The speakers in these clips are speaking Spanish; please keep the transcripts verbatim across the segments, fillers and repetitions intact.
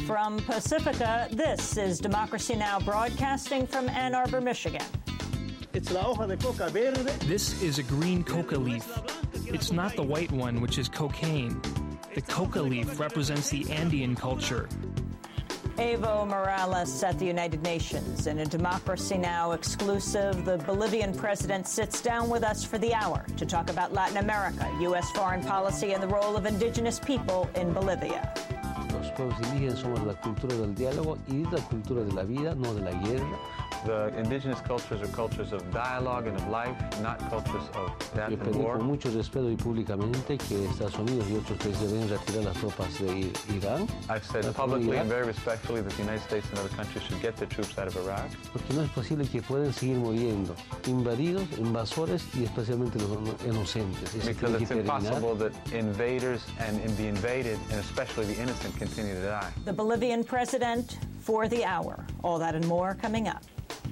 From Pacifica, this is Democracy Now! Broadcasting from Ann Arbor, Michigan. It's la hoja de coca verde. This is a green coca leaf. It's not the white one, which is cocaine. The coca leaf represents the Andean culture. Evo Morales at the United Nations. In a Democracy Now! Exclusive, the Bolivian president sits down with us for the hour to talk about Latin America, U S foreign policy, and the role of indigenous people in Bolivia. Los pueblos indígenas somos la cultura del diálogo y la cultura de la vida, no de la guerra. The indigenous cultures are cultures of dialogue and of life, not cultures of death Yo and pedí war. con mucho respeto y públicamente que Estados Unidos y otros países deben retirar las tropas de Irán. I've said publicly and very respectfully that the United States and other countries should get their troops out of Iraq. Porque no es posible que puedan seguir muriendo invadidos, invasores y especialmente los inocentes. Eso Because tiene it's que terminar. impossible that invaders and in the invaded, and especially the innocent, continue to die. The Bolivian president for the hour. All that and more coming up.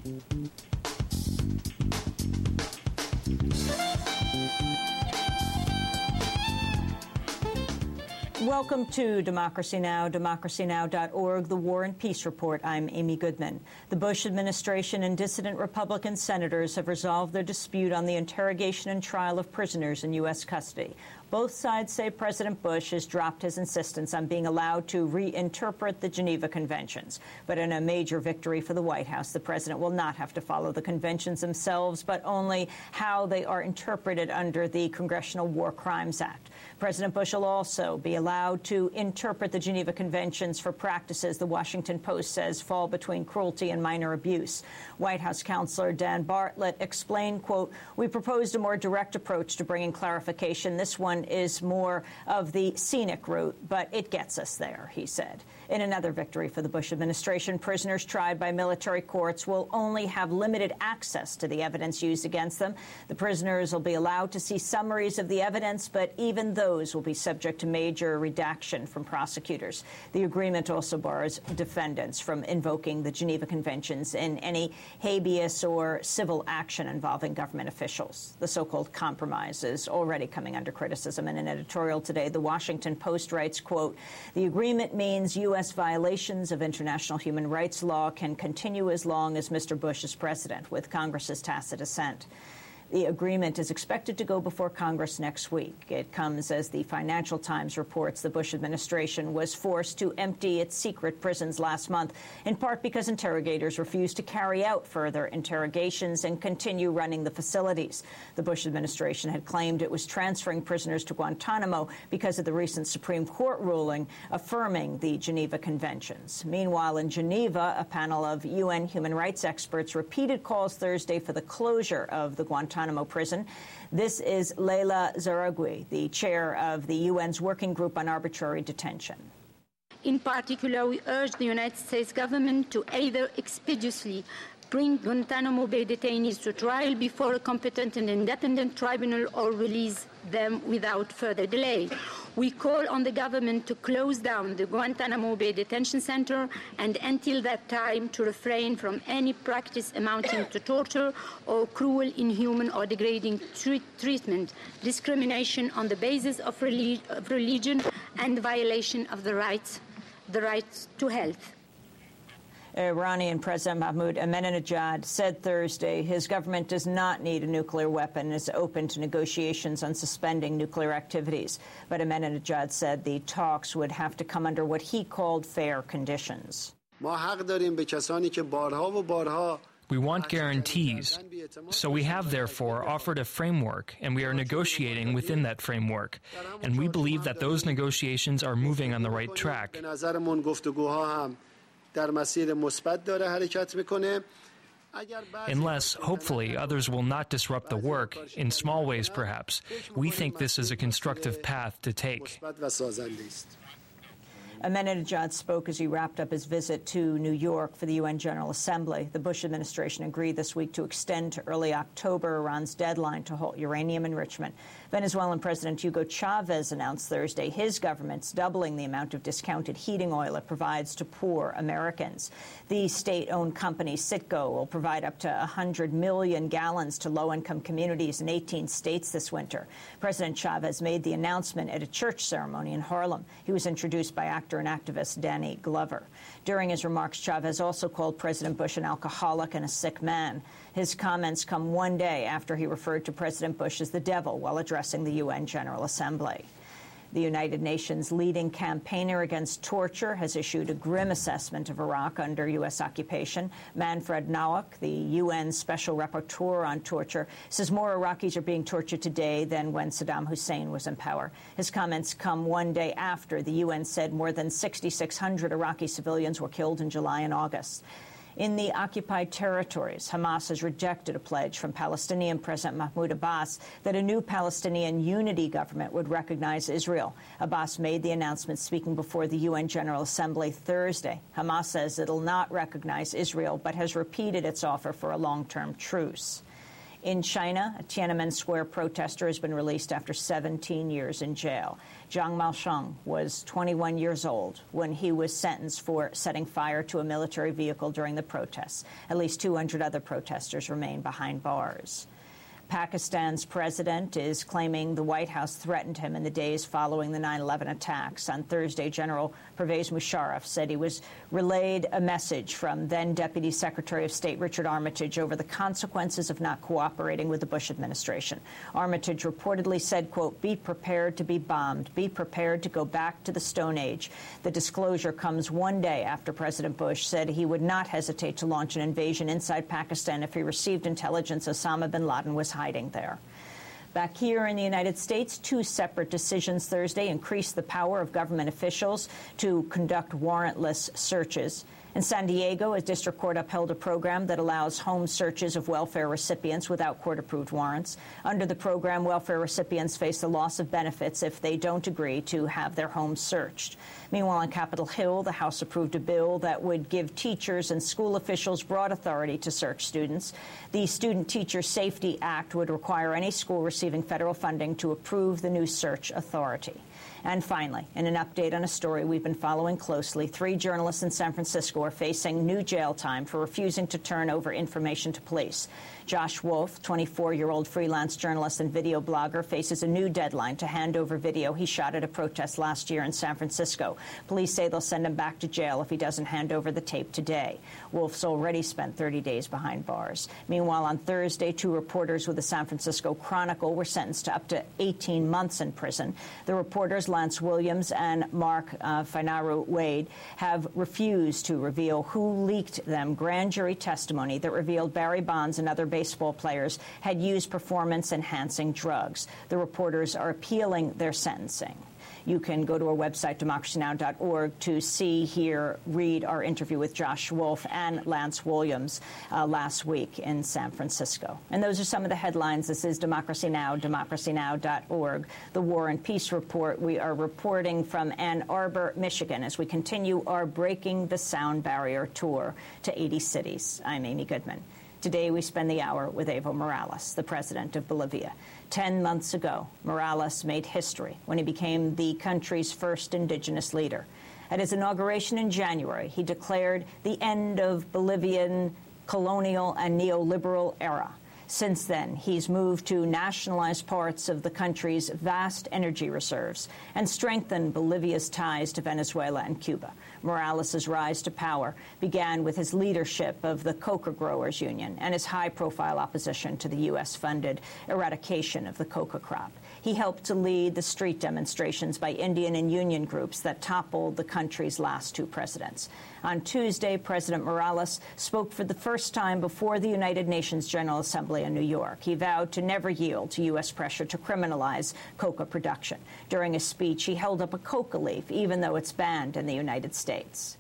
Welcome to Democracy Now!, democracy now dot org, the War and Peace Report. I'm Amy Goodman. The Bush administration and dissident Republican senators have resolved their dispute on the interrogation and trial of prisoners in U S custody. Both sides say President Bush has dropped his insistence on being allowed to reinterpret the Geneva Conventions. But in a major victory for the White House, the president will not have to follow the conventions themselves, but only how they are interpreted under the Congressional War Crimes Act. President Bush will also be allowed to interpret the Geneva Conventions for practices the Washington Post says fall between cruelty and minor abuse. White House counselor Dan Bartlett explained, quote, "We proposed a more direct approach to bringing clarification. This one is more of the scenic route, but it gets us there," he said. In another victory for the Bush administration, prisoners tried by military courts will only have limited access to the evidence used against them. The prisoners will be allowed to see summaries of the evidence, but even those will be subject to major redaction from prosecutors. The agreement also bars defendants from invoking the Geneva Conventions in any habeas or civil action involving government officials. The so-called compromise is already coming under criticism. In an editorial today, the Washington Post writes, quote, "The agreement means U S violations of international human rights law can continue as long as Mister Bush is president, with Congress's tacit assent." The agreement is expected to go before Congress next week. It comes as the Financial Times reports the Bush administration was forced to empty its secret prisons last month, in part because interrogators refused to carry out further interrogations and continue running the facilities. The Bush administration had claimed it was transferring prisoners to Guantanamo because of the recent Supreme Court ruling affirming the Geneva Conventions. Meanwhile, in Geneva, a panel of U N human rights experts repeated calls Thursday for the closure of the Guantanamo prison. This is Leila Zaragui, the chair of the U N's Working Group on Arbitrary Detention. In particular, we urge the United States government to either expeditiously bring Guantanamo Bay detainees to trial before a competent and independent tribunal or release them without further delay. We call on the government to close down the Guantanamo Bay Detention Center and until that time to refrain from any practice amounting to torture or cruel, inhuman or degrading treat treatment, discrimination on the basis of, relig of religion and violation of the rights, the rights to health. Iranian President Mahmoud Ahmadinejad said Thursday his government does not need a nuclear weapon and is open to negotiations on suspending nuclear activities. But Ahmadinejad said the talks would have to come under what he called fair conditions. We want guarantees. So we have, therefore, offered a framework, and we are negotiating within that framework. And we believe that those negotiations are moving on the right track. Unless, hopefully, others will not disrupt the work, in small ways perhaps, we think this is a constructive path to take. Ahmadinejad spoke as he wrapped up his visit to New York for the U N General Assembly. The Bush administration agreed this week to extend to early October Iran's deadline to halt uranium enrichment. Venezuelan President Hugo Chavez announced Thursday his government's doubling the amount of discounted heating oil it provides to poor Americans. The state-owned company Citgo will provide up to one hundred million gallons to low-income communities in eighteen states this winter. President Chavez made the announcement at a church ceremony in Harlem. He was introduced by actor and activist Danny Glover. During his remarks, Chavez also called President Bush an alcoholic and a sick man. His comments come one day after he referred to President Bush as the devil while addressing the U N General Assembly. The United Nations leading campaigner against torture has issued a grim assessment of Iraq under U S occupation. Manfred Nawak, the U N Special Rapporteur on Torture, says more Iraqis are being tortured today than when Saddam Hussein was in power. His comments come one day after the U N said more than sixty-six hundred Iraqi civilians were killed in July and August. In the occupied territories, Hamas has rejected a pledge from Palestinian President Mahmoud Abbas that a new Palestinian unity government would recognize Israel. Abbas made the announcement speaking before the U N General Assembly Thursday. Hamas says it will not recognize Israel, but has repeated its offer for a long-term truce. In China, a Tiananmen Square protester has been released after seventeen years in jail. Zhang Maosheng was twenty-one years old when he was sentenced for setting fire to a military vehicle during the protests. At least two hundred other protesters remain behind bars. Pakistan's president is claiming the White House threatened him in the days following the nine eleven attacks. On Thursday, General Pervez Musharraf said he was relayed a message from then-Deputy Secretary of State Richard Armitage over the consequences of not cooperating with the Bush administration. Armitage reportedly said, quote, "Be prepared to be bombed. Be prepared to go back to the Stone Age." The disclosure comes one day after President Bush said he would not hesitate to launch an invasion inside Pakistan if he received intelligence Osama bin Laden was hiding there. Back here in the United States, two separate decisions Thursday increased the power of government officials to conduct warrantless searches. In San Diego, a district court upheld a program that allows home searches of welfare recipients without court-approved warrants. Under the program, welfare recipients face the loss of benefits if they don't agree to have their homes searched. Meanwhile, on Capitol Hill, the House approved a bill that would give teachers and school officials broad authority to search students. The Student Teacher Safety Act would require any school receiving federal funding to approve the new search authority. And finally, in an update on a story we've been following closely, three journalists in San Francisco are facing new jail time for refusing to turn over information to police. Josh Wolf, twenty-four-year-old freelance journalist and video blogger, faces a new deadline to hand over video he shot at a protest last year in San Francisco. Police say they'll send him back to jail if he doesn't hand over the tape today. Wolf's already spent thirty days behind bars. Meanwhile, on Thursday, two reporters with the San Francisco Chronicle were sentenced to up to eighteen months in prison. The reporters, Lance Williams and Mark uh, Finaru Wade, have refused to reveal who leaked them grand jury testimony that revealed Barry Bonds and other baseball players had used performance-enhancing drugs. The reporters are appealing their sentencing. You can go to our website, democracy now dot org, to see, hear, read our interview with Josh Wolf and Lance Williams uh, last week in San Francisco. And those are some of the headlines. This is Democracy Now!, democracy now dot org, the War and Peace Report. We are reporting from Ann Arbor, Michigan, as we continue our Breaking the Sound Barrier tour to eighty cities. I'm Amy Goodman. Today, we spend the hour with Evo Morales, the president of Bolivia. Ten months ago, Morales made history when he became the country's first indigenous leader. At his inauguration in January, he declared the end of Bolivian colonial and neoliberal era. Since then, he's moved to nationalize parts of the country's vast energy reserves and strengthen Bolivia's ties to Venezuela and Cuba. Morales' rise to power began with his leadership of the Coca Growers Union and his high-profile opposition to the U S-funded eradication of the coca crop. He helped to lead the street demonstrations by Indian and union groups that toppled the country's last two presidents. On Tuesday, President Morales spoke for the first time before the United Nations General Assembly in New York. He vowed to never yield to U S pressure to criminalize coca production. During his speech, he held up a coca leaf, even though it's banned in the United States.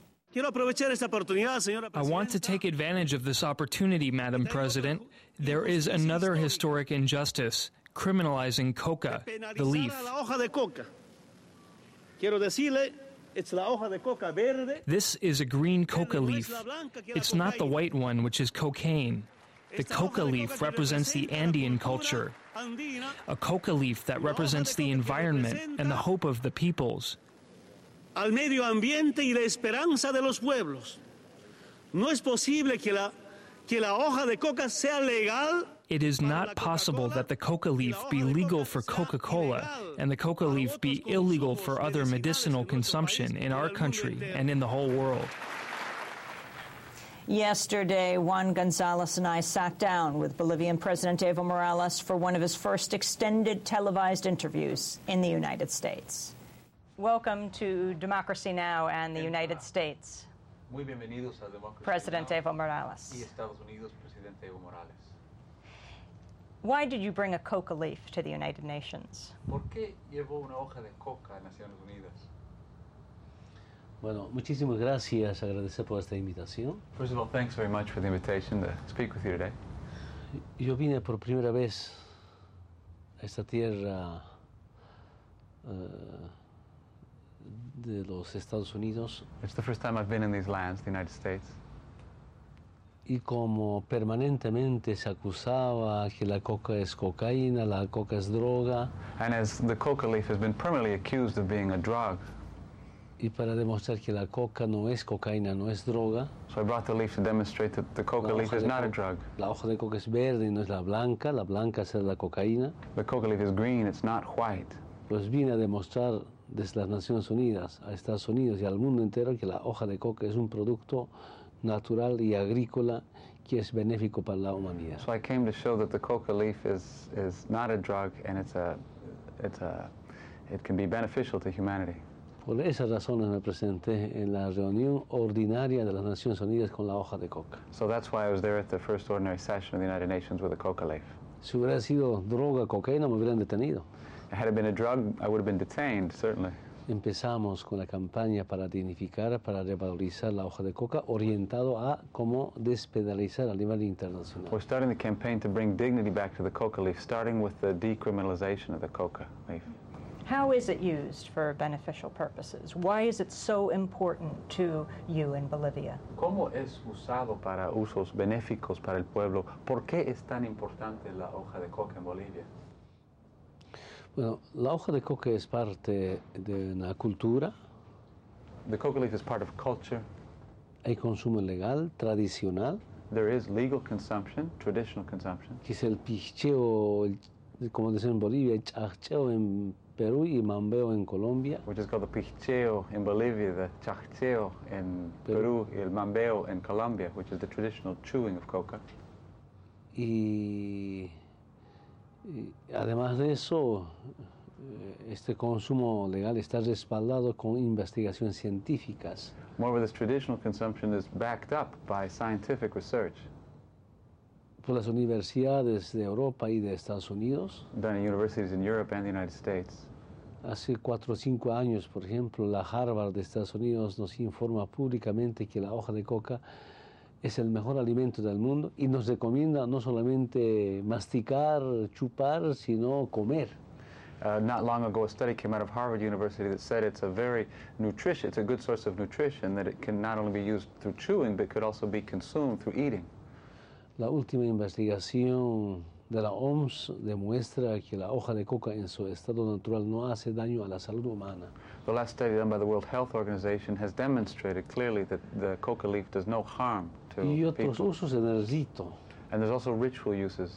I want to take advantage of this opportunity, Madam President. There is another historic injustice, criminalizing coca, the leaf. This is a green coca leaf. It's not the white one, which is cocaine. The coca leaf represents the Andean culture, a coca leaf that represents the environment and the hope of the peoples. Al medio ambiente y la esperanza de los pueblos. No es posible que la, que la hoja de coca sea legal. It is not possible that the coca leaf be legal for Coca-Cola and the coca leaf be illegal for other medicinal consumption in our country and in the whole world. Yesterday, Juan Gonzalez and I sat down with Bolivian President Evo Morales for one of his first extended televised interviews in the United States. Welcome to Democracy Now! And the United States. Muy bienvenidos a Democracy President Now! Evo Morales. Y Estados Unidos, Presidente Evo Morales. Why did you bring a coca leaf to the United Nations? ¿Por qué llevó una hoja de coca a Naciones Unidas? Bueno, muchísimas gracias, agradecer por esta invitación. First of all, thanks very much for the invitation to speak with you today. Yo vine por primera vez a esta tierra uh, de los Estados Unidos. It's the first time I've been in these lands, the United States. Y como permanentemente se acusaba que la coca es cocaína, la coca es droga. And as the coca leaf has been permanently accused of being a drug. Y para demostrar que la coca no es cocaína, no es droga. So I brought the leaf to demonstrate that the coca leaf is not a drug. La hoja de coca es verde y no es la blanca, la blanca es la cocaína. The coca leaf is green, it's not white. Pues vine a demostrar desde las Naciones Unidas a Estados Unidos y al mundo entero que la hoja de coca es un producto natural y agrícola que es benéfico para la humanidad. So I came to show that the coca leaf is is not a drug and it's a it's a it can be beneficial to humanity. Por esas razones me presenté en la reunión ordinaria de las Naciones Unidas con la hoja de coca. So that's why I was there at the first ordinary session of the United Nations with a coca leaf. Si hubiera sido droga, cocaína, me hubieran detenido. Had it been a drug, I would have been detained, certainly. Empezamos con la campaña para dignificar, para revalorizar la hoja de coca, orientado a cómo despenalizar a nivel internacional. We're starting the campaign to bring dignity back to the coca leaf, starting with the decriminalization of the coca leaf. How is it used for beneficial purposes? Why is it so important to you in Bolivia? ¿Cómo es usado para usos benéficos para el pueblo? ¿Por qué es tan importante la hoja de coca en Bolivia? Bueno, la hoja de coca es parte de una cultura. The coca leaf is part of culture. Hay consumo legal, tradicional. There is legal consumption, traditional consumption. Que es el picheo, el, como dicen en Bolivia, el chacheo en Perú y mambeo en Colombia. Which is called the picheo in Bolivia, the chacheo in Peru, y el mambeo in Colombia, which is the traditional chewing of coca. Y, y además de eso, este consumo legal está respaldado con investigaciones científicas. Moreover, this traditional consumption is backed up by scientific research. Por las universidades de Europa y de Estados Unidos. Done at universities in Europe and the United States. Hace cuatro o cinco años, por ejemplo, la Harvard de Estados Unidos nos informa públicamente que la hoja de coca es el mejor alimento del mundo y nos recomienda no solamente masticar, chupar, sino comer. Uh, not long ago, a study came out of Harvard University that said it's a very nutritious, it's a good source of nutrition, that it can not only be used through chewing, but could also be consumed through eating. La última investigación de la O M S demuestra que la hoja de coca en su estado natural no hace daño a la salud humana. The last study done by the World Health Organization has demonstrated clearly that the coca leaf does no harm to y otros people. usos en el rito. And there's also ritual uses.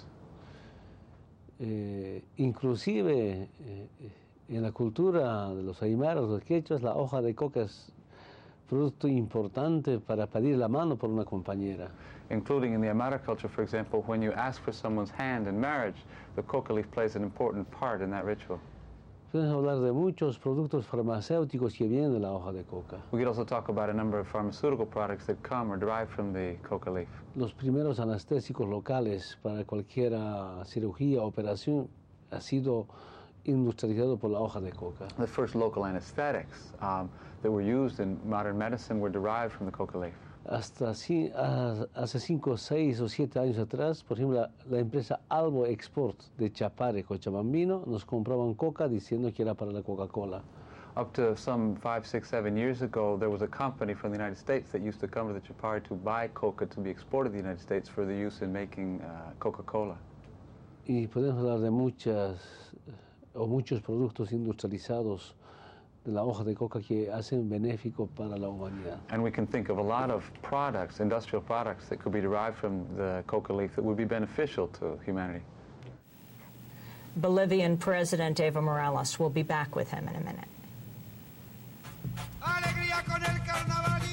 Eh, inclusive eh, en la cultura de los aymaras, los quechuas, la hoja de coca es producto importante para pedir la mano por una compañera. Including in the Aymara culture, for example, when you ask for someone's hand in marriage, the coca leaf plays an important part in that ritual. Podemos hablar de muchos productos farmacéuticos que vienen de la hoja de coca. We could also talk about a number of pharmaceutical products that come or derive from the coca leaf. Los primeros anestésicos locales para cualquier cirugía o operación ha sido industrializado por la hoja de coca. The first local anesthetics um, that were used in modern medicine were derived from the coca leaf. Hasta si, uh, hace cinco, seis o siete años atrás, por ejemplo, la, la empresa Albo Export de Chapare, Cochabambino, nos compraban coca diciendo que era para la Coca-Cola. Up to some five, six, seven years ago, there was a company from the United States that used to come to the Chapare to buy coca to be exported to the United States for the use in making uh, Coca-Cola. Y podemos hablar de muchas o muchos productos industrializados de la hoja de coca que hacen benéfico para la humanidad. And we can think of a lot of products, industrial products, that could be derived from the coca leaf that would be beneficial to humanity. Bolivian President Evo Morales. We'll be back with him in a minute. Alegría con el carnavalito.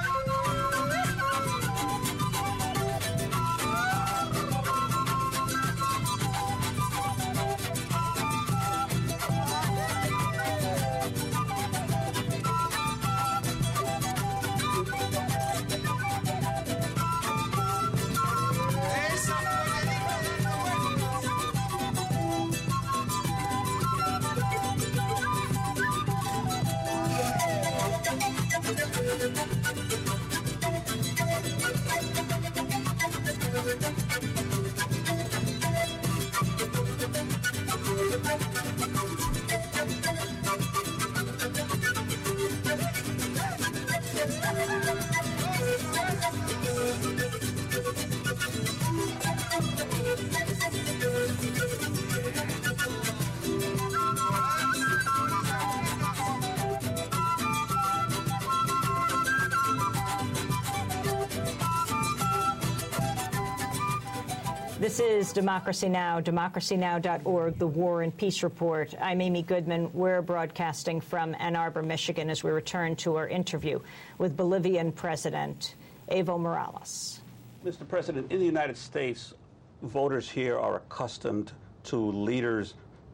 This is Democracy Now!, democracy now dot org, the War and Peace Report. I'm Amy Goodman. We're broadcasting from Ann Arbor, Michigan, as we return to our interview with Bolivian President Evo Morales. Mister President, in the United States, voters here are accustomed to leaders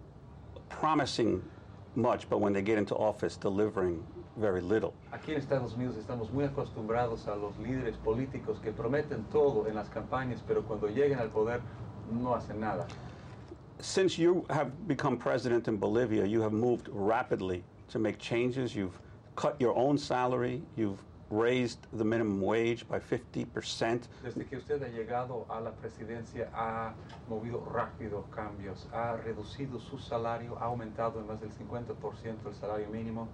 promising much, but when they get into office, delivering very little. Aquí en Estados Unidos estamos muy acostumbrados a los líderes políticos que prometen todo en las campañas, pero cuando lleguen al poder no hacen nada. Since you have become president in Bolivia, you have moved rapidly to make changes. You've cut your own salary. You've raised the minimum wage by fifty percent. Desde que usted ha llegado a la presidencia, ha movido rápido cambios, ha reducido su salario, ha aumentado en más del cincuenta por ciento el salario mínimo.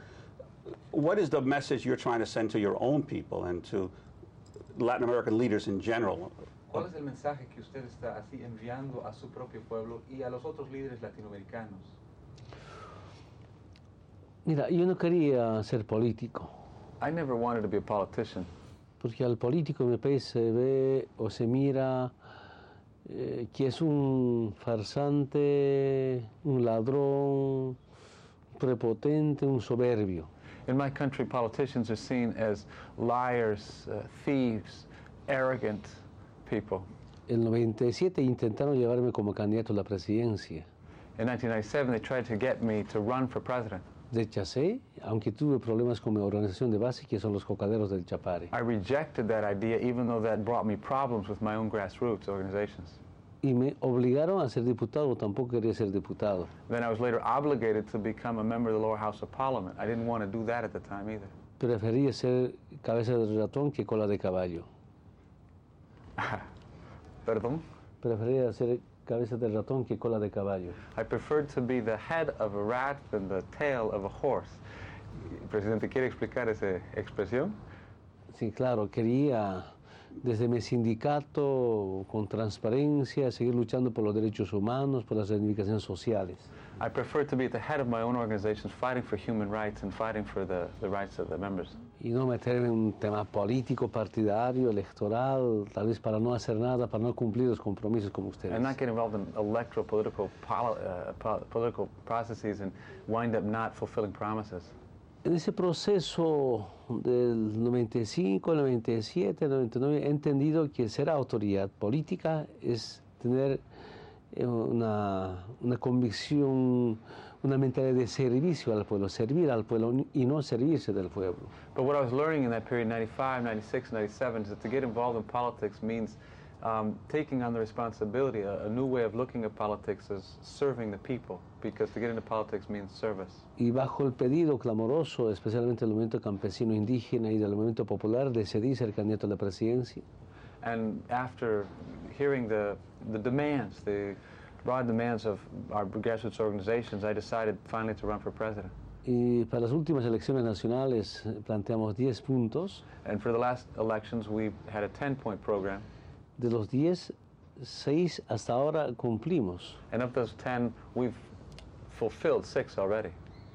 What is the message you're trying to send to your own people and to Latin American leaders in general? ¿Cuál es el mensaje que usted está así enviando a su propio pueblo y a los otros líderes latinoamericanos? Mira, yo no quería ser político. I never wanted to be a politician. Porque al político en mi país se ve o se mira eh, que es un farsante, un ladrón, prepotente, un soberbio. In my country, politicians are seen as liars, uh, thieves, arrogant people. En noventa y siete intentaron llevarme como candidato a la presidencia. In nineteen ninety-seven, they tried to get me to run for president. Rechacé, aunque tuve problemas con mi organización de base, que son los cocaderos del Chapare. I rejected that idea, even though that brought me problems with my own grassroots organizations. Y me obligaron a ser diputado, tampoco quería ser diputado. Then I was later obligated to become a member of the lower house of parliament. I didn't want to do that at the time either. Prefería ser cabeza de ratón que cola de caballo. Perdón? Prefería ser cabeza de ratón que cola de caballo. I preferred to be the head of a rat than the tail of a horse. Presidente, ¿quiere explicar esa expresión? Sí, claro, quería desde mi sindicato con transparencia seguir luchando por los derechos humanos, por las reivindicaciones sociales. I prefer to be at the head of my own organizations, fighting for human rights and fighting for the, the rights of the members. Y no meterme en un tema político, partidario, electoral, tal vez para no hacer nada, para no cumplir los compromisos como ustedes. And not get involved in electoral political, poli uh, po political processes and wind up not fulfilling promises. En ese proceso del noventa y cinco, noventa y siete, noventa y nueve, he entendido que ser autoridad política es tener una, una convicción, una mentalidad de servicio al pueblo, servir al pueblo y no servirse del pueblo. But what I was learning in that period, ninety-five, ninety-six, ninety-seven, is that to get involved in politics means um, taking on the responsibility, a, a new way of looking at politics is serving the people, because to get into politics means service. Y bajo el pedido clamoroso, especialmente del movimiento campesino indígena y del movimiento popular, decidí ser candidato a la presidencia. And after hearing the, the demands, the broad demands of our grassroots organizations, I decided finally to run for president. Y para las últimas elecciones nacionales planteamos diez puntos. And for the last elections, we had a ten-point program. De los diez, seis hasta ahora cumplimos. And of those ten, we've fulfilled six already.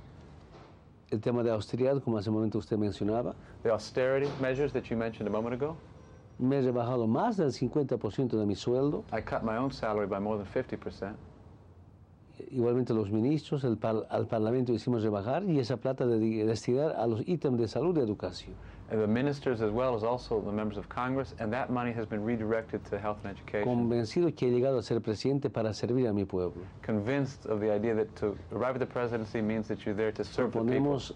El tema de austeridad, como hace un momento usted mencionaba, The austerity measures that you mentioned a moment ago, me he rebajado más del cincuenta por ciento de mi sueldo. I cut my own salary by more than fifty percent. Igualmente los ministros, el par, al Parlamento hicimos rebajar y esa plata de, de destinar a los ítems de salud y educación. And the ministers as well as also the members of Congress, and that money has been redirected to health and education. Convencido que he llegado a ser presidente para servir a mi pueblo. Convinced of the idea that to arrive at the presidency means that you're there to serve the people. Proponemos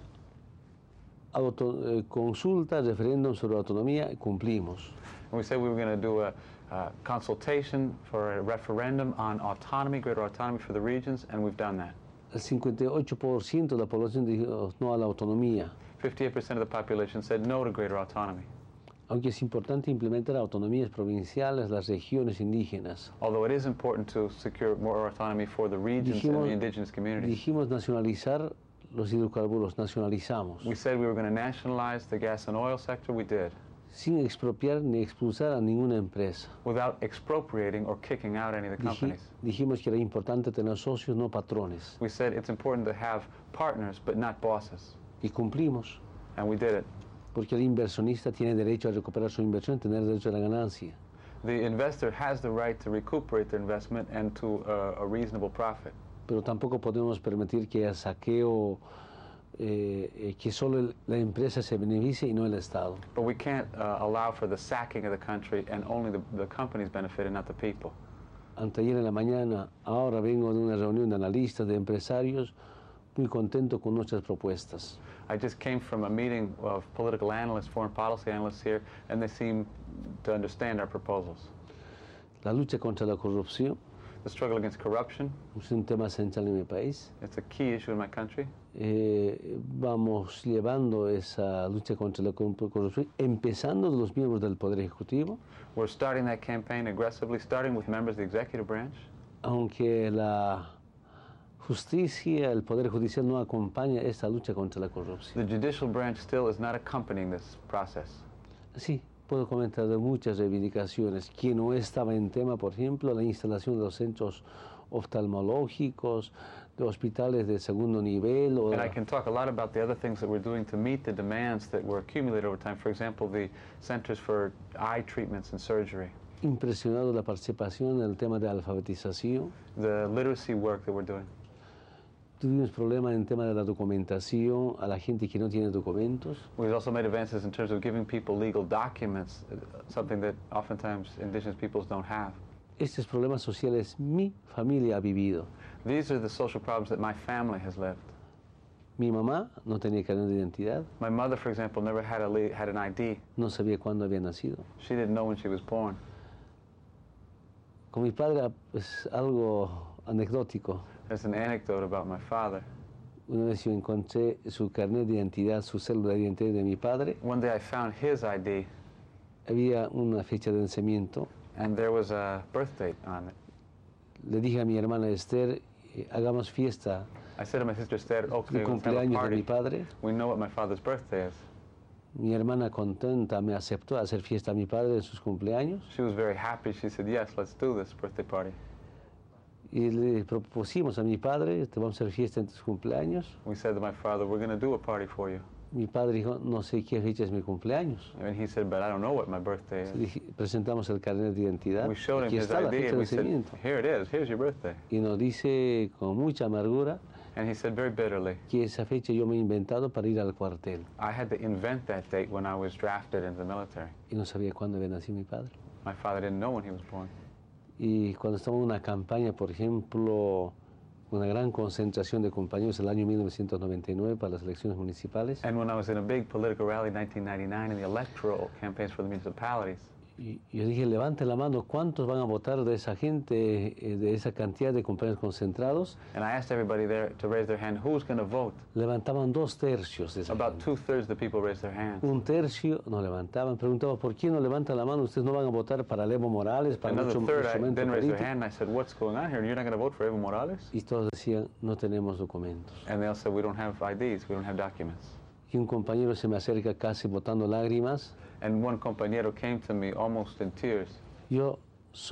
auto, eh, consulta, referéndum sobre autonomía y cumplimos. And we said we were going to do a uh, consultation for a referendum on autonomy, greater autonomy for the regions, and we've done that. El cincuenta y ocho por ciento de la población dijo no a la autonomía. fifty-eight percent of the population said no to greater autonomy. Aunque es importante implementar autonomías provinciales, las regiones indígenas. Although it is important to secure more autonomy for the regions Dijimos, and the indigenous communities. Dijimos nacionalizar los hidrocarburos, nacionalizamos. We said we were going to nationalize the gas and oil sector, we did. Sin expropiar ni expulsar a ninguna empresa. Without expropriating or kicking out any of the companies. Dij, dijimos que era importante tener socios, no patrones. We said it's important to have partners, but not bosses. Y cumplimos. And we did it. Porque el inversionista tiene derecho a recuperar su inversión, tener derecho a la ganancia. The investor has the right to recuperate their investment and to uh, a reasonable profit. Pero tampoco podemos permitir que haya saqueo, eh, eh, que solo el, la empresa se beneficie y no el Estado. But we can't uh, allow for the sacking of the country and only the, the companies benefit and not the people. Anteayer en la mañana, ahora vengo de una reunión de analistas, de empresarios, muy contento con nuestras propuestas. I just came from a meeting of political analysts, foreign policy analysts here, and they seem to understand our proposals. La lucha contra la corrupción The struggle against corruption es un tema central en mi país. It's a key issue in my country. Eh, vamos llevando esa lucha contra la corrupción, empezando de los miembros del Poder Ejecutivo. We're starting that campaign aggressively, starting with members of the executive branch. Aunque la justicia, el Poder Judicial no acompaña esta lucha contra la corrupción. The judicial branch still is not accompanying this process. Sí, puedo comentar de muchas reivindicaciones que no estaba en tema, por ejemplo, la instalación de los centros oftalmológicos, de hospitales de segundo nivel. O and I can talk a lot about the other things that we're doing to meet the demands that were accumulated over time. For example, the centers for eye treatments and surgery. Impresionado la participación en el tema de alfabetización. The literacy work that we're doing. Tuvimos problemas en el tema de la documentación a la gente que no tiene documentos. We've also made advances in terms of giving people legal documents, something that oftentimes indigenous peoples don't have. Estos problemas sociales mi familia ha vivido. These are the social problems that my family has lived. Mi mamá no tenía carnet de identidad. My mother, for example, never had a had an I D. No sabía cuándo había nacido. She didn't know when she was born. Con mi padre, pues algo anecdótico. There's an anecdote about my father. Una vez yo encontré su carnet de identidad, su cédula de identidad de mi padre. One day I found his I D. Había una fecha de nacimiento. And there was a birth date on it. Le dije a mi hermana Esther, hagamos fiesta. I said to my sister Esther, okay, el let's have a cumpleaños party. de mi padre. We know what my father's birthday is. Mi hermana contenta me aceptó hacer fiesta a mi padre en sus cumpleaños. She was very happy. She said, yes, let's do this birthday party. Y le propusimos a mi padre, te vamos a hacer fiesta en tus cumpleaños. We said to my father, we're going to do a party for you. Mi padre dijo, no sé qué fecha es mi cumpleaños. And he said, but I don't know what my birthday is. Dije, presentamos el carnet de identidad. We showed him Aquí his está la I D fecha and de we said, nacimiento. here it is, here's your birthday. Y nos dice con mucha amargura And he said very bitterly, que esa fecha yo me he inventado para ir al cuartel. I had to invent that date when I was drafted into the military. Y no sabía cuándo había nacido mi padre. My father didn't know when he was born. Y cuando estamos en una campaña, por ejemplo, una gran concentración de compañeros el año mil novecientos noventa y nueve para las elecciones municipales. And when I was in a big political rally in nineteen ninety-nine in the electoral campaigns for the municipalities, Y yo dije, levante la mano, ¿cuántos van a votar de esa gente, eh, de esa cantidad de compañeros concentrados? and I asked everybody there to raise their hand, who's going to vote? Levantaban dos tercios de esa About gente. two-thirds of the people raised their hands. Un tercio no levantaban. Preguntaba, ¿por qué no levantan la mano? Ustedes no van a votar para Evo Morales, para Another mucho third I instrumento didn't raise their político. hand, and I said, what's going on here? You're not going to vote for Evo Morales? Y todos decían, no tenemos documentos. And they all said, we don't have I Ds, we don't have documents. Y un compañero se me acerca casi botando lágrimas. And one compañero came to me almost in tears. Yo solo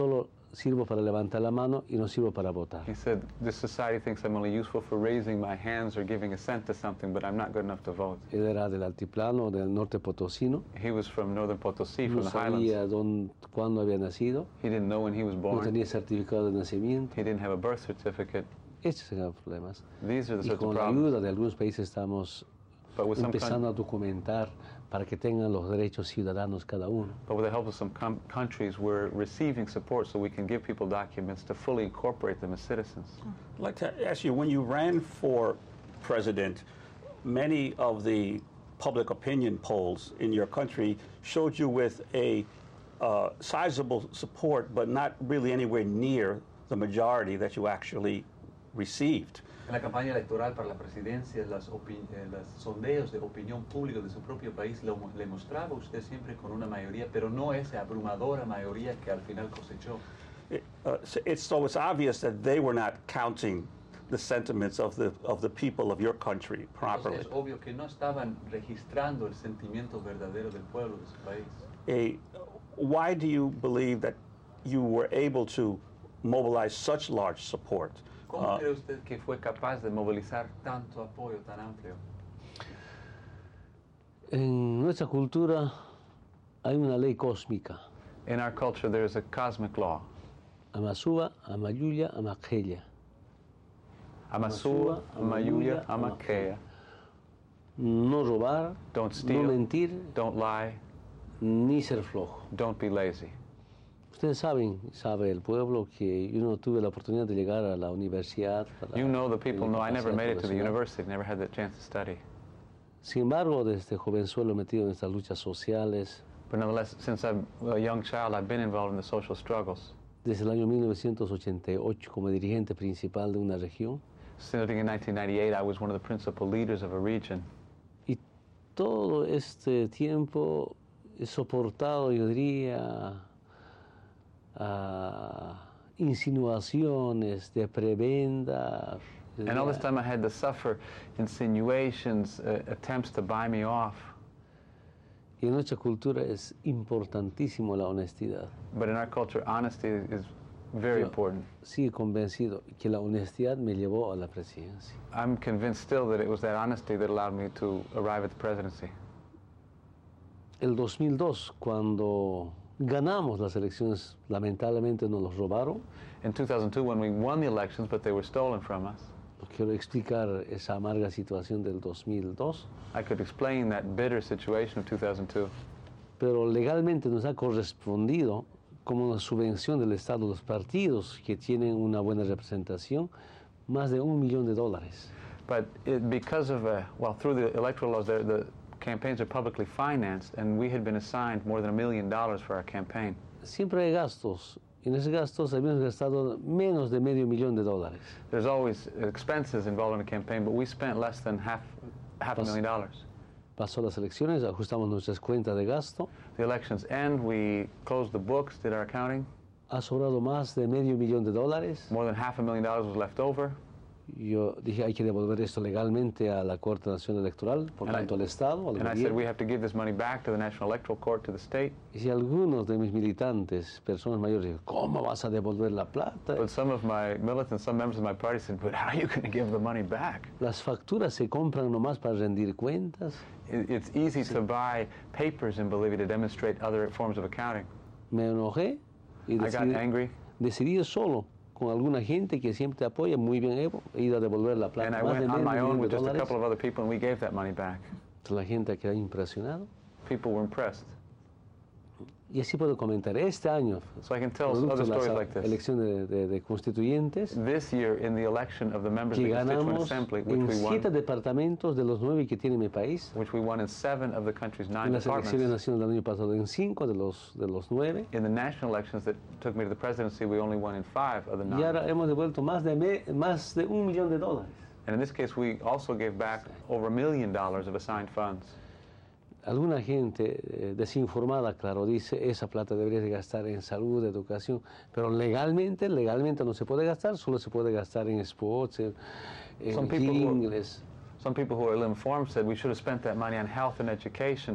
sirvo para levantar la mano y no sirvo para votar. He said, this society thinks I'm only useful for raising my hands or giving assent to something, but I'm not good enough to vote. Él era del altiplano, del norte potosino. He was from northern Potosí, No from the highlands. sabía dónde, cuándo había nacido. He didn't know when he was No born. tenía certificado de nacimiento. He didn't have a birth certificate. Estos eran los problemas. These are the Y sorts of con la problems. ayuda de algunos países estamos But with some empezando coun- a documentar para que tengan los derechos ciudadanos cada uno. But with the help of some com- countries, we're receiving support so we can give people documents to fully incorporate them as citizens. I'd like to ask you, when you ran for president, many of the public opinion polls in your country showed you with a uh, sizable support, but not really anywhere near the majority that you actually received. En la campaña electoral para la presidencia, las, opi- eh, los sondeos de opinión pública de su propio país lo, le mostraba usted siempre con una mayoría, pero no esa abrumadora mayoría que al final cosechó. It, uh, so it's, so it's obvious that they were not counting the sentiments of the, of the people of your country properly. Entonces, es obvio que no estaban registrando el sentimiento verdadero del pueblo de su país. A, why do you believe that you were able to mobilize such large support? ¿Cómo Uh, cree usted que fue capaz de movilizar tanto apoyo tan amplio? En nuestra cultura hay una ley cósmica. In our culture, there is a cosmic law. Amasuba, Amayuya, Amakeya. Amasua, Amayuya, Amakeya. No robar, Don't no steal, mentir, don't lie, ni ser flojo. don't be lazy. Ustedes saben, sabe el pueblo que yo no tuve la oportunidad de llegar a la universidad. a la- You know, the people la know I never capacidad made it to the profesional. university, never had the chance to study. Sin embargo, desde jovenzuelo metido en estas luchas sociales, But nonetheless, since I'm a young child, I've been involved in the social struggles. desde el año mil novecientos ochenta y ocho como dirigente principal de una región, Starting in nineteen ninety-eight, I was one of the principal leaders of a region. y todo este tiempo he soportado, yo diría, ah, insinuaciones de prebenda. And all this time I had to suffer insinuations, uh, attempts to buy me off. Y en nuestra cultura es importantísimo la honestidad. But in our culture, honesty is very Yo important. sigo convencido que la honestidad me llevó a la presidencia. I'm convinced still that it was that honesty that allowed me to arrive at the presidency. El dos mil dos, cuando ganamos las elecciones, lamentablemente nos los robaron. In two thousand two, when we won the elections, but they were stolen from us, No quiero explicar esa amarga situación del dos mil dos, I could explain that bitter situation of two thousand two. pero legalmente nos ha correspondido como una subvención del Estado a los partidos que tienen una buena representación, más de un millón de dólares. But it, because of, uh, well, through the electoral laws, the, the campaigns are publicly financed, and we had been assigned more than a million dollars for our campaign. Siempre hay gastos. En esos gastos habíamos gastado menos de medio millón de dólares. There's always expenses involved in a campaign, but we spent less than half, half a Pas- million dollars. Pasó las elecciones, ajustamos nuestras cuentas de gasto, The elections end, we closed the books, did our accounting. ha sobrado más de medio millón de dólares. More than half a million dollars was left over. Yo dije, hay que devolver esto legalmente a la Corte Nacional Electoral, por And I- tanto al Estado, al And I said we gobierno. have to give this money back to the National Electoral Court, to the state. Y si algunos de mis militantes, personas mayores, dicen, ¿cómo vas a devolver la plata? But some of my militants, some members of my party said, but how are you going to give the money back? Las facturas se compran nomás para rendir cuentas. It- It's easy to buy papers in Bolivia to demonstrate other forms of accounting. Me enojé y I got decidí, angry, decidí solo, con alguna gente que siempre te apoya, muy bien, Evo, he ido a devolver la plata. and I Más de went on medio my own millón de with just a dólares. couple of other people, and we gave that money back. La gente quedó impresionada. People were impressed. Y así puedo comentar. Este año, So I can tell producto other de las stories like this. elecciones de, de- de constituyentes, This year, in the election of the members of que the Constituent ganamos Assembly, which en we siete won, departamentos de los nueve que tiene mi país, which we won in seven of the country's en nine las elecciones departments. nacionales del año pasado en cinco de los, de los nueve, In the national elections that took me to the presidency, we only won in five of the y nine. ahora hemos devuelto más de, me- más de un millón de dólares. And in this case, we also gave back over a million dollars of assigned funds. Alguna gente eh, desinformada, claro, dice, esa plata debería de gastar en salud, educación, pero legalmente, legalmente no se puede gastar, solo se puede gastar en sports, en, en Some people who- jingles. Some people who are ill-informed said we should have spent that money on health and education,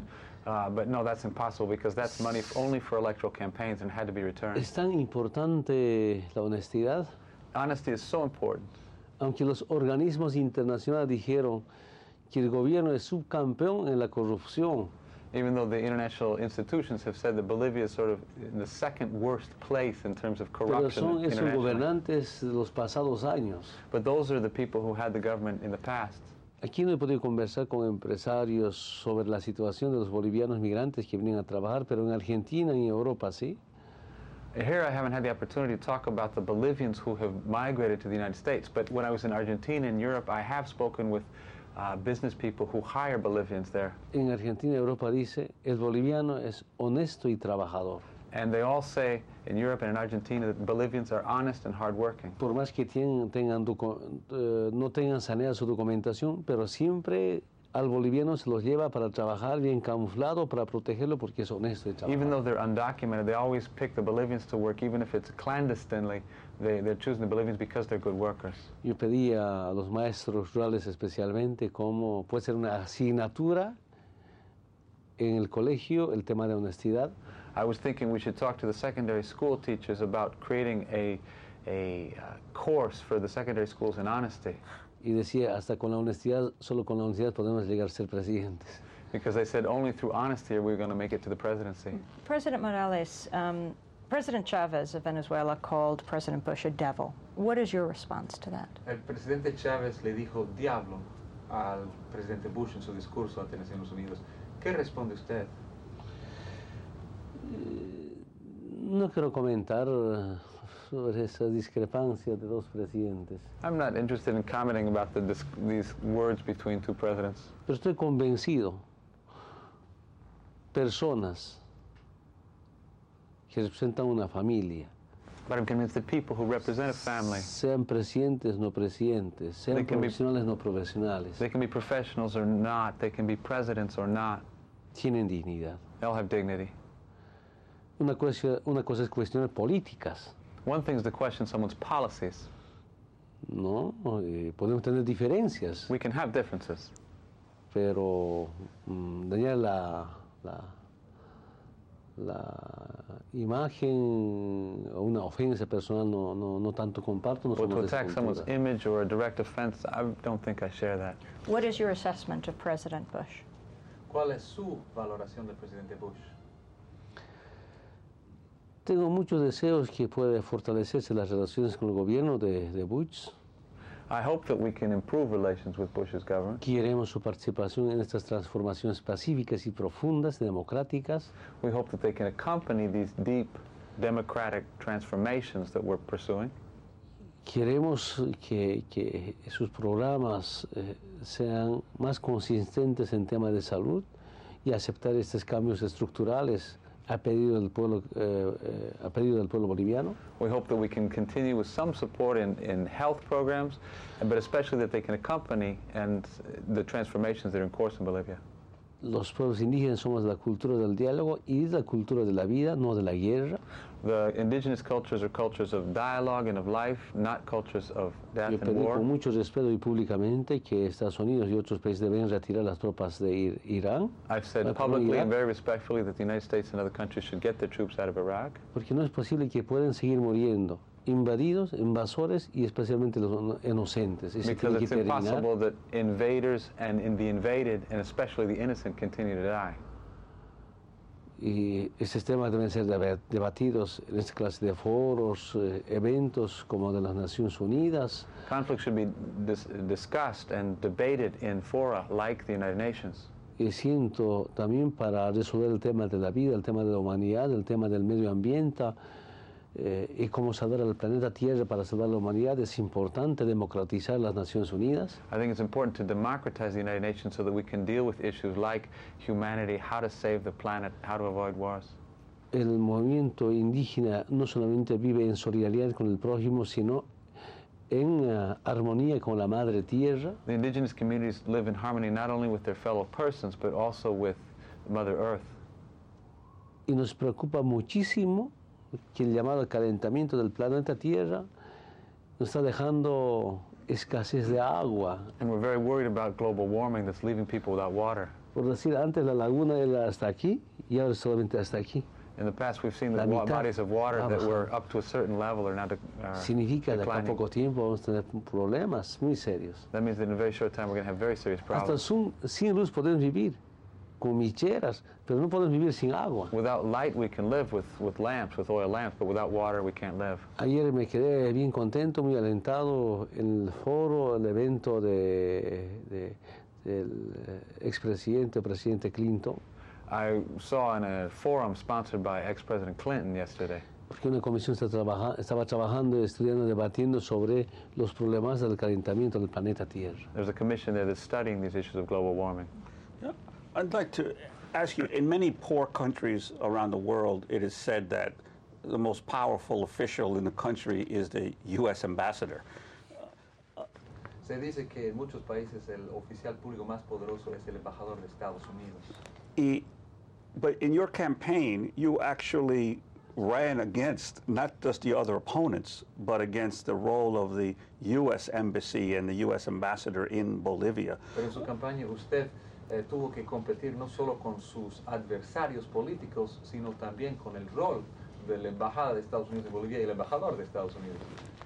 Uh, but no, that's impossible because that's money only for electoral campaigns and had to be returned. ¿Es tan importante la honestidad? Honesty is so important. Aunque los organismos internacionales dijeron que el gobierno es subcampeón en la corrupción. Even though the international institutions have said that Bolivia is sort of in the second worst place in terms of corruption. Pero son esos internationally. gobernantes de los pasados años. But those are the people who had the government in the past. Aquí no he podido conversar con empresarios sobre la situación de los bolivianos migrantes que vienen a trabajar, pero en Argentina y en Europa sí. Here I haven't had the opportunity to talk about the Bolivians who have migrated to the United States, but when I was in Argentina and Europe, I have spoken with uh, business people who hire Bolivians there. En Argentina y Europa dice, el boliviano es honesto y trabajador. And they all say in Europe and in Argentina that Bolivians are honest and hardworking. Por más que tienen, tengan docu- uh, no tengan saneada su documentación, pero siempre al boliviano se los lleva para trabajar bien camuflado, para protegerlo porque es honesto y trabajador. Even though they're undocumented, they always pick the Bolivians to work, even if it's clandestinely. They, they're choosing the Bolivians because they're good workers. Yo pedí a los maestros rurales especialmente cómo puede ser una asignatura en el colegio el tema de honestidad. I was thinking we should talk to the secondary school teachers about creating a, a uh, course for the secondary schools in honesty. Y decía, hasta con la honestidad, solo con la honestidad podemos llegar a ser presidentes. Because they said only through honesty are we going to make it to the presidency. President Morales, um, President Chavez of Venezuela called President Bush a devil. What is your response to that? El presidente Chávez le dijo diablo al presidente Bush en su discurso ante Naciones Unidas. ¿Qué responde usted? No quiero comentar sobre esa discrepancia de dos presidentes. I'm not interested in commenting about the, this, these words between two presidents. Pero estoy convencido, personas que representan una familia, But I'm convinced that people who represent a family, sean presidentes no presidentes, sean They can be- profesionales no profesionales, they can be professionals or not, they can be presidents or not, tienen dignidad. they all have dignity. Una cosa, una cosa es cuestiones políticas, One thing is to question someone's policies. ¿no? Eh, podemos tener diferencias, We can have differences, pero mm, dañar la, la, la imagen o una ofensa personal no, no, no tanto comparto, no but to somos de esa attack someone's cultura. image or a direct offense, I don't think I share that. What is your assessment of President Bush? ¿Cuál es su valoración del presidente Bush? Tengo muchos deseos que pueda fortalecerse las relaciones con el gobierno de, de Bush. I hope that we can improve relations with Bush's government. Queremos su participación en estas transformaciones pacíficas y profundas, democráticas. We hope that they can accompany these deep democratic transformations that we're pursuing. Queremos que, que sus programas eh, sean más consistentes en temas de salud y aceptar estos cambios estructurales a pedido del pueblo, eh, eh, a pedido del pueblo boliviano. We hope that we can continue with some support in, in health programs, but especially that they can accompany and the transformations that are in course in Bolivia. Los pueblos indígenas somos la cultura del diálogo y la cultura de la vida, no de la guerra. The indigenous cultures are cultures of dialogue and of life, not cultures of death Yo and pedí war. con mucho respeto y públicamente que Estados Unidos y otros países deben retirar las tropas de Ir- Irán, I've said Ah, perdón, publicly Irak. and very respectfully that the United States and other countries should get their troops out of Iraq. porque no es posible que puedan seguir muriendo invadidos, invasores y especialmente los no- inocentes. Y se Because tiene que it's terminar. impossible that invaders and in the invaded, and especially the innocent, continue to die. Y estos temas deben ser deba- debatidos en esta clase de foros, eh, eventos como de las Naciones Unidas. Conflict should be dis- discussed and debated in fora like the United Nations. Y siento también para resolver el tema de la vida, el tema de la humanidad, el tema del medio ambiente eh, y cómo salvar al planeta Tierra para salvar la humanidad, es importante democratizar las Naciones Unidas. I think it's important to democratize the United Nations so that we can deal with issues like humanity, how to save the planet, how to avoid wars. El movimiento indígena no solamente vive en solidaridad con el prójimo, sino en uh, armonía con la Madre Tierra. The indigenous communities live in harmony not only with their fellow persons, but also with Mother Earth. Y nos preocupa muchísimo que el llamado calentamiento del planeta Tierra nos está dejando escasez de agua. And we're very worried about global warming that's leaving people without water. Por decir, antes la laguna era hasta aquí y ahora solamente hasta aquí. In the past, we've seen that wa bodies of water that were up to a certain level are now de uh, Significa que declining. a poco tiempo vamos a tener problemas muy serios. That means that in a very short time we're going to have very serious problems. Hasta sin, sin luz podemos vivir, con micheras, pero no podemos vivir sin agua. Without light, we can live with, with lamps, with oil lamps, but without water, we can't live. Ayer me quedé bien contento, muy alentado en el foro, el evento de, de, del expresidente, presidente Clinton. I saw in a forum sponsored by ex-President Clinton yesterday. Porque una comisión está trabaja, estaba trabajando, estudiando, debatiendo sobre los problemas del calentamiento del planeta Tierra. There's a commission there that's studying these issues of global warming. Yeah, I'd like to ask you, in many poor countries around the world, it is said that the most powerful official in the country is the U S ambassador. Se dice que en muchos países el oficial público más poderoso es el embajador de Estados Unidos. Y, but in your campaign, you actually ran against not just the other opponents, but against the role of the U S embassy and the U S ambassador in Bolivia. Pero en su campaña usted eh, tuvo que competir no solo con sus adversarios políticos, sino también con el rol de la embajada de Estados Unidos en Bolivia y el embajador de Estados Unidos.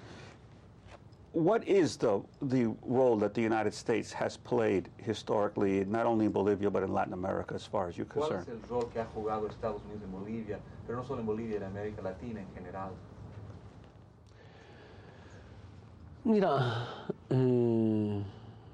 What is the, the role that the United States has played historically, not only in Bolivia, but in Latin America, as far as you're ¿Cuál concerned? es el rol que ha jugado Estados Unidos en Bolivia, pero no solo en Bolivia, en América Latina en general? Mira, eh,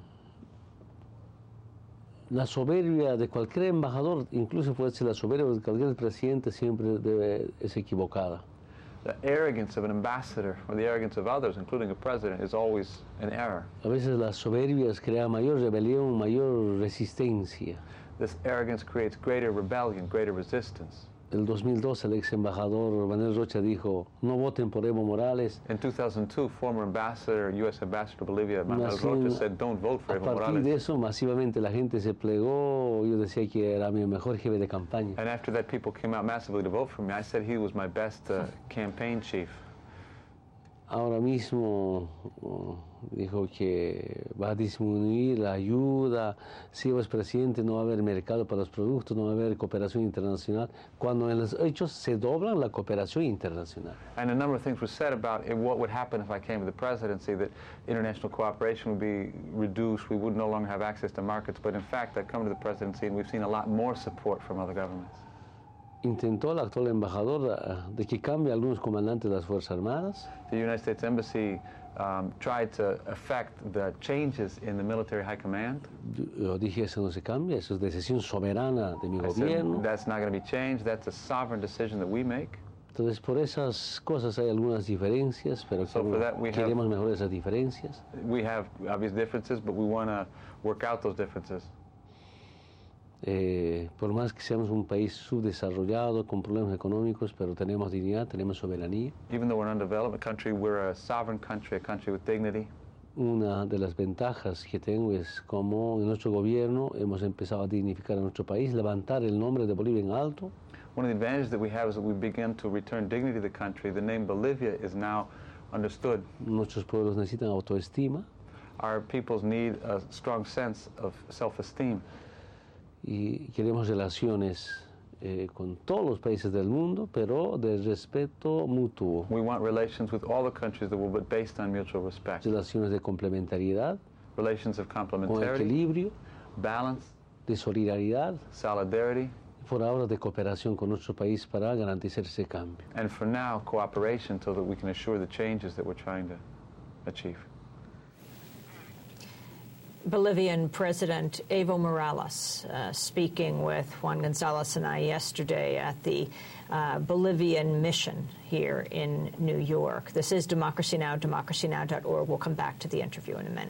la soberbia de cualquier embajador, incluso puede ser la soberbia de cualquier presidente, siempre debe, es equivocada. The arrogance of an ambassador or the arrogance of others, including a president, is always an error. A veces las soberbias crean mayor rebelión, mayor resistencia. This arrogance creates greater rebellion, greater resistance. En el dos mil dos el ex embajador Manuel Rocha dijo, no voten por Evo Morales. In two thousand two, former ambassador, U S ambassador to Bolivia, Manuel Así, Rocha, said, don't vote for a Evo partir Morales. de eso, masivamente la gente se plegó. Yo decía que era mi mejor jefe de campaña. And after that, people came out massively to vote for me. I said he was my best uh, campaign chief. Ahora mismo oh, dijo que va a disminuir la ayuda, si es presidente no va a haber mercado para los productos, no va a haber cooperación internacional, cuando en los hechos se doblan la cooperación internacional. And a number of things were said about it, what would happen if I came to the presidency, that international cooperation would be reduced, we would no longer have access to markets, but in fact I've come to the presidency and we've seen a lot more support from other governments. Intentó el actual embajador uh, de que cambie algunos comandantes de las Fuerzas Armadas. The United States Embassy um, tried to affect the changes in the military high command. Yo dije, eso no se cambia, eso es decisión soberana de mi I gobierno. said, that's not going to be changed, that's a sovereign decision that we make. Entonces, por esas cosas hay algunas diferencias, pero So for that we have- queremos mejorar esas diferencias. We have obvious differences, but we want to work out those differences. Eh, por más que seamos un país subdesarrollado, con problemas económicos, pero tenemos dignidad, tenemos soberanía. Even though we're an undeveloped country, we're a sovereign country, a country with dignity. Una de las ventajas que tengo es como en nuestro gobierno hemos empezado a dignificar a nuestro país, levantar el nombre de Bolivia en alto. One of the advantages that we have is that we begin to return dignity to the country. The name Bolivia is now understood. Nuestros pueblos necesitan autoestima Our peoples need a strong sense of self-esteem. y queremos relaciones eh, con todos los países del mundo, pero de respeto mutuo, We want relations with all the countries that will be based on mutual respect. relaciones de complementariedad, Relations of con complementarity, equilibrio, balance, de solidaridad, solidarity, por ahora de cooperación con nuestro país para garantizar ese cambio. and for now, cooperation so that we can assure the changes that we're trying to achieve. Bolivian President Evo Morales uh, speaking with Juan Gonzalez and I yesterday at the uh, Bolivian mission here in New York. This is Democracy Now!, democracy now dot org. We'll come back to the interview in a minute.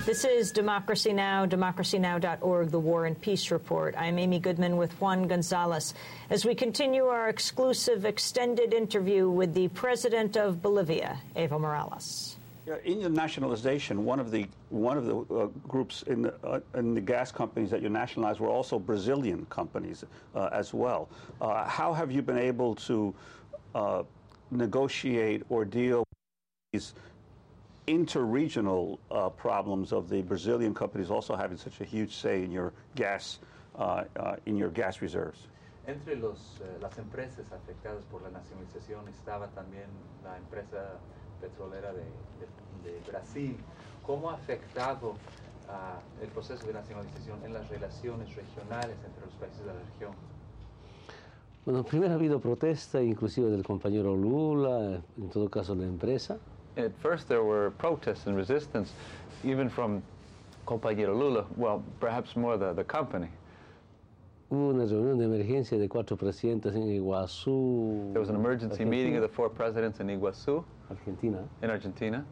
This is Democracy Now!, democracy now dot org, the War and Peace Report. I'm Amy Goodman with Juan Gonzalez as we continue our exclusive extended interview with the president of Bolivia, Evo Morales. Yeah, in your nationalization, one of the one of the uh, groups in the, uh, in the gas companies that you nationalized were also Brazilian companies uh, as well. Uh, how have you been able to uh, negotiate or deal with these interregional uh, problems of the Brazilian companies also having such a huge say in your gas uh, uh, in your gas reserves? Entre los, uh, las empresas afectadas por la nacionalización estaba también la empresa petrolera de, de, de Brasil. ¿Cómo ha afectado uh, el proceso de nacionalización en las relaciones regionales entre los países de la región? Bueno, primero ha habido protesta, inclusive del compañero Lula, en todo caso la empresa. At first there were protests and resistance, even from compañero Lula, well, perhaps more the, the company. Hubo una reunión de emergencia de cuatro presidentes en Iguazú. There was an emergency Argentina. meeting of the four presidents in Iguazú, Argentina. in Argentina.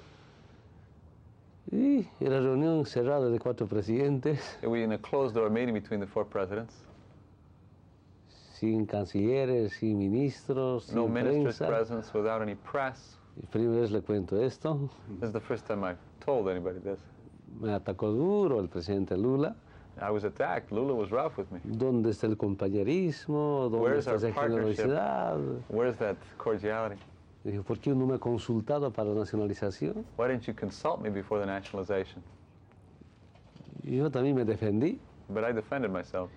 Y era reunión cerrada de cuatro presidentes. It was in a closed-door meeting between the four presidents. Sin cancilleres, sin ministros, No sin ministers prensa. present, without any press. Y primera vez le cuento esto. This is the first time I've told anybody this. Me atacó duro el presidente Lula. I was attacked. Lula was rough with me. ¿Dónde está el compañerismo? ¿Dónde Where's está our esa partnership? generosidad? Where's that cordiality? Dije, ¿por qué no me ha consultado para la nacionalización? Why didn't you consult me before the nationalization? Y yo también me defendí. But I defended myself.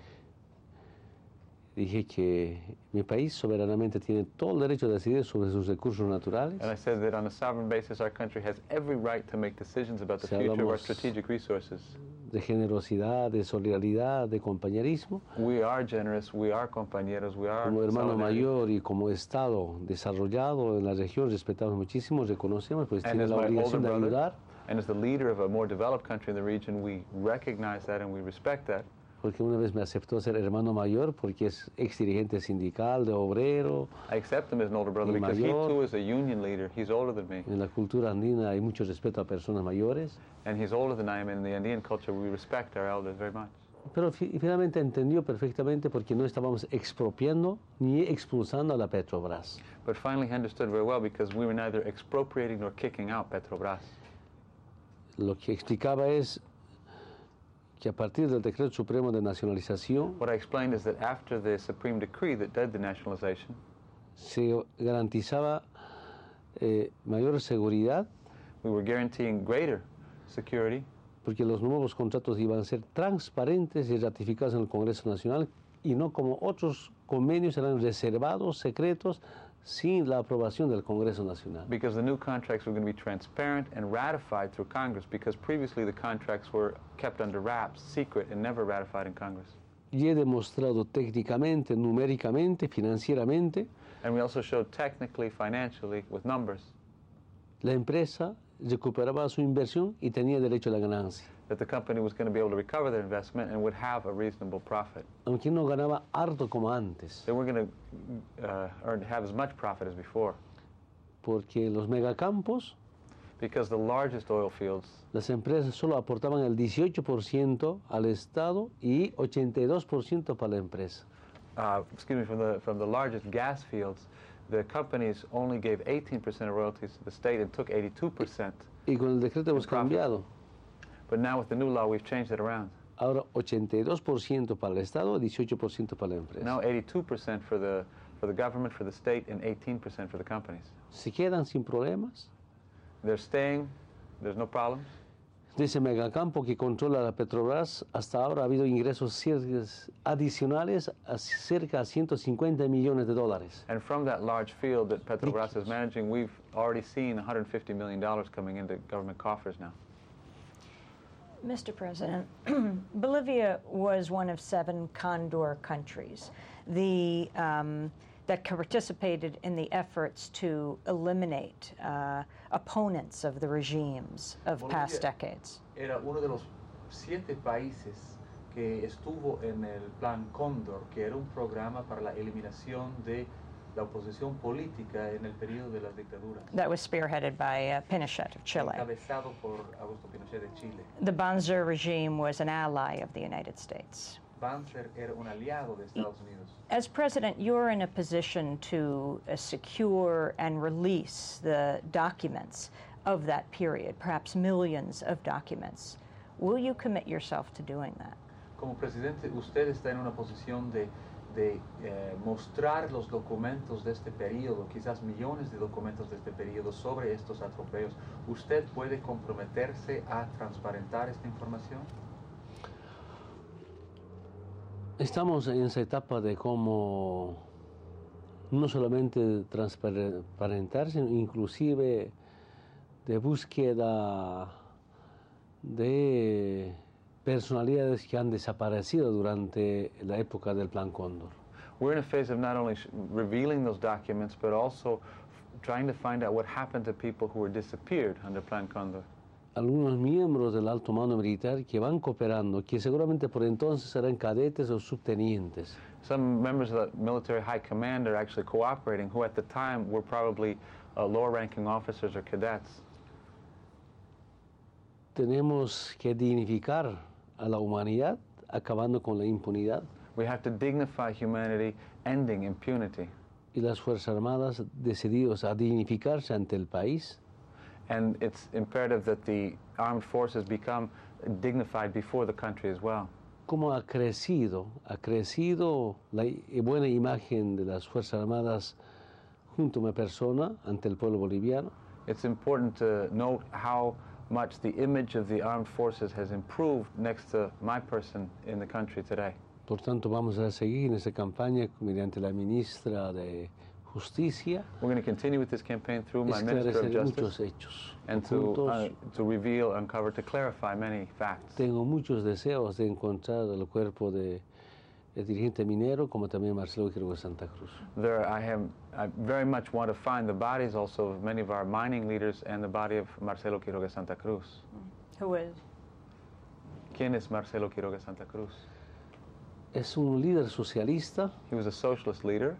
Dije que mi país soberanamente tiene todo el derecho de decidir sobre sus recursos naturales. And I said that on a sovereign basis, our country has every right to make decisions about the Si future of our hablamos strategic resources. De generosidad, de solidaridad, de compañerismo. We are generous, we are compañeros, we are Como hermano solidarity. mayor y como Estado desarrollado en la región, respetamos muchísimo, reconocemos, pues And tiene as la my older obligación de brother, ayudar, and as the leader of a more developed country in the region, we recognize that and we respect that. porque una vez me aceptó ser hermano mayor, porque es ex dirigente sindical, de obrero. I accept him as an older brother Y because he mayor. too is a union leader. He's older than me. En la cultura andina hay mucho respeto a personas mayores, And he's older than I am. In the Andean culture, we respect our elders very much. pero fi- finalmente entendió perfectamente porque no estábamos expropiando ni expulsando a la Petrobras. But finally he understood very well because we were neither expropriating nor kicking out Petrobras. Lo que explicaba es que a partir del decreto supremo de nacionalización What I explained is that after the Supreme Decree that did the nationalization, se garantizaba eh, mayor seguridad we were guaranteeing greater security porque los nuevos contratos iban a ser transparentes y ratificados en el Congreso Nacional y no como otros convenios eran reservados, secretos, sin la aprobación del Congreso Nacional. because the new contracts were going to be transparent and ratified through Congress because previously the contracts were kept under wraps, secret, and never ratified in Congress. Y he demostrado técnicamente, numéricamente, financieramente, And we also showed technically, financially, with numbers, la empresa recuperaba su inversión y tenía derecho a la ganancia, that the company was going to be able to recover their investment and would have a reasonable profit. aunque no ganaba harto como antes, They weren't going to uh, earn, have as much profit as before porque los megacampos, because the largest oil fields, las empresas solo aportaban el dieciocho por ciento al Estado y ochenta y dos por ciento para la empresa. uh, excuse me, from the, from the largest gas fields, the companies only gave eighteen percent of royalties to the state and took eighty-two percent. Y con el decreto hemos profit. cambiado. But now with the new law, we've changed it around. Ahora ochenta y dos por ciento para el Estado y dieciocho por ciento para la empresa. Now eighty-two percent for the, for the government, for the state, and eighteen percent for the companies. Se quedan sin problemas They're staying, there's no problems. de ese megacampo que controla la Petrobras. Hasta ahora ha habido ingresos cier- adicionales a cerca de ciento cincuenta millones de dólares. And from that large field that Petrobras is managing, we've already seen one hundred fifty million dollars coming into government coffers now. Mister President, Bolivia was one of seven Condor countries the, um, that participated in the efforts to eliminate uh, opponents of the regimes of Bolivia past decades. Era uno de los siete países que estuvo en el Plan Cóndor, que era un programa para la eliminación de la oposición política en el periodo de las dictaduras. That was spearheaded by uh, Pinochet of Chile. Encabezado por Augusto Pinochet de Chile. The Banzer regime was an ally of the United States. Banzer era un aliado de Estados Unidos. As president, you're in a position to uh, secure and release the documents of that period, perhaps millions of documents. Will you commit yourself to doing that? Como presidente, usted está en una posición de, de eh, mostrar los documentos de este periodo, quizás millones de documentos de este periodo sobre estos atropellos. ¿Usted puede comprometerse a transparentar esta información? Estamos en esa etapa de cómo no solamente transparentar, sino inclusive de búsqueda de personalidades que han desaparecido durante la época del Plan Cóndor. We're in a phase of not only revealing those documents, but also trying to find out what happened to people who were disappeared under Plan Cóndor. Algunos miembros del alto mando militar que van cooperando, que seguramente por entonces serán cadetes o subtenientes. Some members of the military high command are actually cooperating, who at the time were probably uh, lower-ranking officers or cadets. Tenemos que dignificar a la humanidad, acabando con la impunidad. We have to dignify humanity, ending impunity. Y las Fuerzas Armadas decididos a dignificarse ante el país. And it's imperative that the armed forces become dignified before the country as well. Cómo ha crecido, ha crecido la buena imagen de las Fuerzas Armadas junto a mi persona ante el pueblo boliviano. It's important to note how much the image of the armed forces has improved next to my person in the country today. Por tanto, vamos a seguir en esta campaña mediante la ministra de Justicia. We're going to continue with this campaign through my Minister of Justice hechos, and to, uh, to reveal, uncover, to clarify many facts. Tengo muchos deseos de encontrar el cuerpo de el dirigente minero, como también Marcelo Quiroga Santa Cruz. There, I have, I very much want to find the bodies also of many of our mining leaders and the body of Marcelo Quiroga Santa Cruz. Who is? ¿Quién es Marcelo Quiroga Santa Cruz? Es un líder socialista. He was a socialist leader.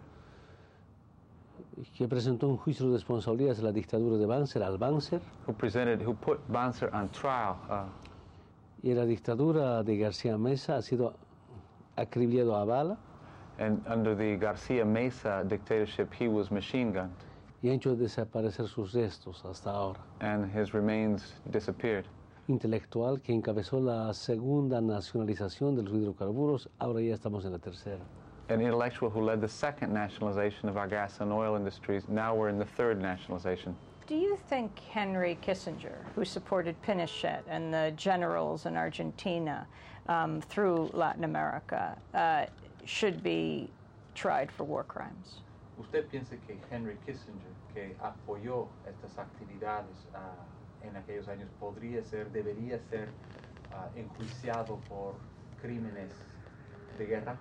Que presentó un juicio de responsabilidades a la dictadura de Banzer, al Banzer. Who presented, who put Banzer on trial. Uh, y la dictadura de García Mesa ha sido acribillado a bala. And under the García Mesa dictatorship, he was machine gunned. Y ha hecho desaparecer sus restos hasta ahora. And his remains disappeared. Intelectual que encabezó la segunda nacionalización de los hidrocarburos, ahora ya estamos en la tercera. An intellectual who led the second nationalization of our gas and oil industries. Now we're in the third nationalization. Do you think Henry Kissinger, who supported Pinochet and the generals in Argentina um, through Latin America, uh, should be tried for war crimes? ¿Usted piensa que Henry Kissinger, que apoyó estas actividades uh, en aquellos años, podría ser, debería ser uh, enjuiciado por crímenes de guerra?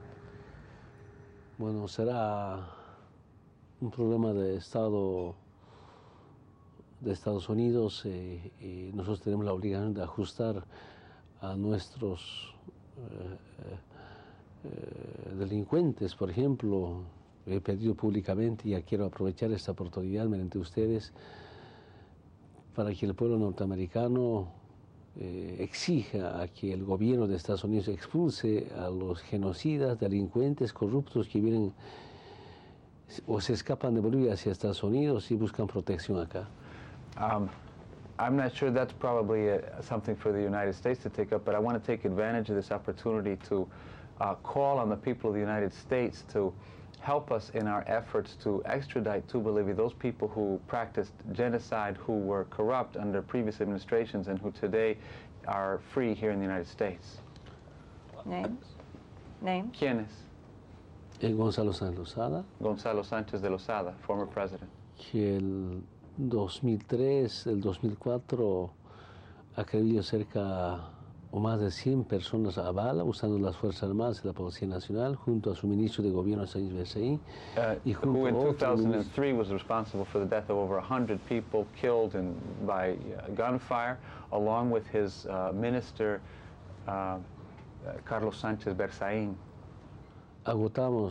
Bueno, será un problema de Estado de Estados Unidos eh, y nosotros tenemos la obligación de ajustar a nuestros eh, eh, delincuentes. Por ejemplo, he pedido públicamente, y ya quiero aprovechar esta oportunidad mediante ustedes, para que el pueblo norteamericano Eh, exija a que el gobierno de Estados Unidos expulse a los genocidas, delincuentes, corruptos que vienen o se escapan de Bolivia hacia Estados Unidos y buscan protección acá. Um, I'm not sure that's probably a, something for the United States to take up, but I want to take advantage of this opportunity to uh, call on the people of the United States to help us in our efforts to extradite to Bolivia those people who practiced genocide, who were corrupt under previous administrations, and who today are free here in the United States. Names? Names? ¿Quiénes? El Gonzalo Sánchez Lozada. Gonzalo Sánchez de Lozada, former president. Que el dos mil tres, el dos mil cuatro, ha acribillado cerca o más de cien personas a bala usando las Fuerzas Armadas y la Policía Nacional junto a su ministro de Gobierno, Sánchez Berzaín, uh, y junto who in a two thousand three was responsible for the death of over one hundred people killed in, by uh, gunfire, along with his uh, minister, uh, uh, Carlos Sánchez Berzaín. Agotamos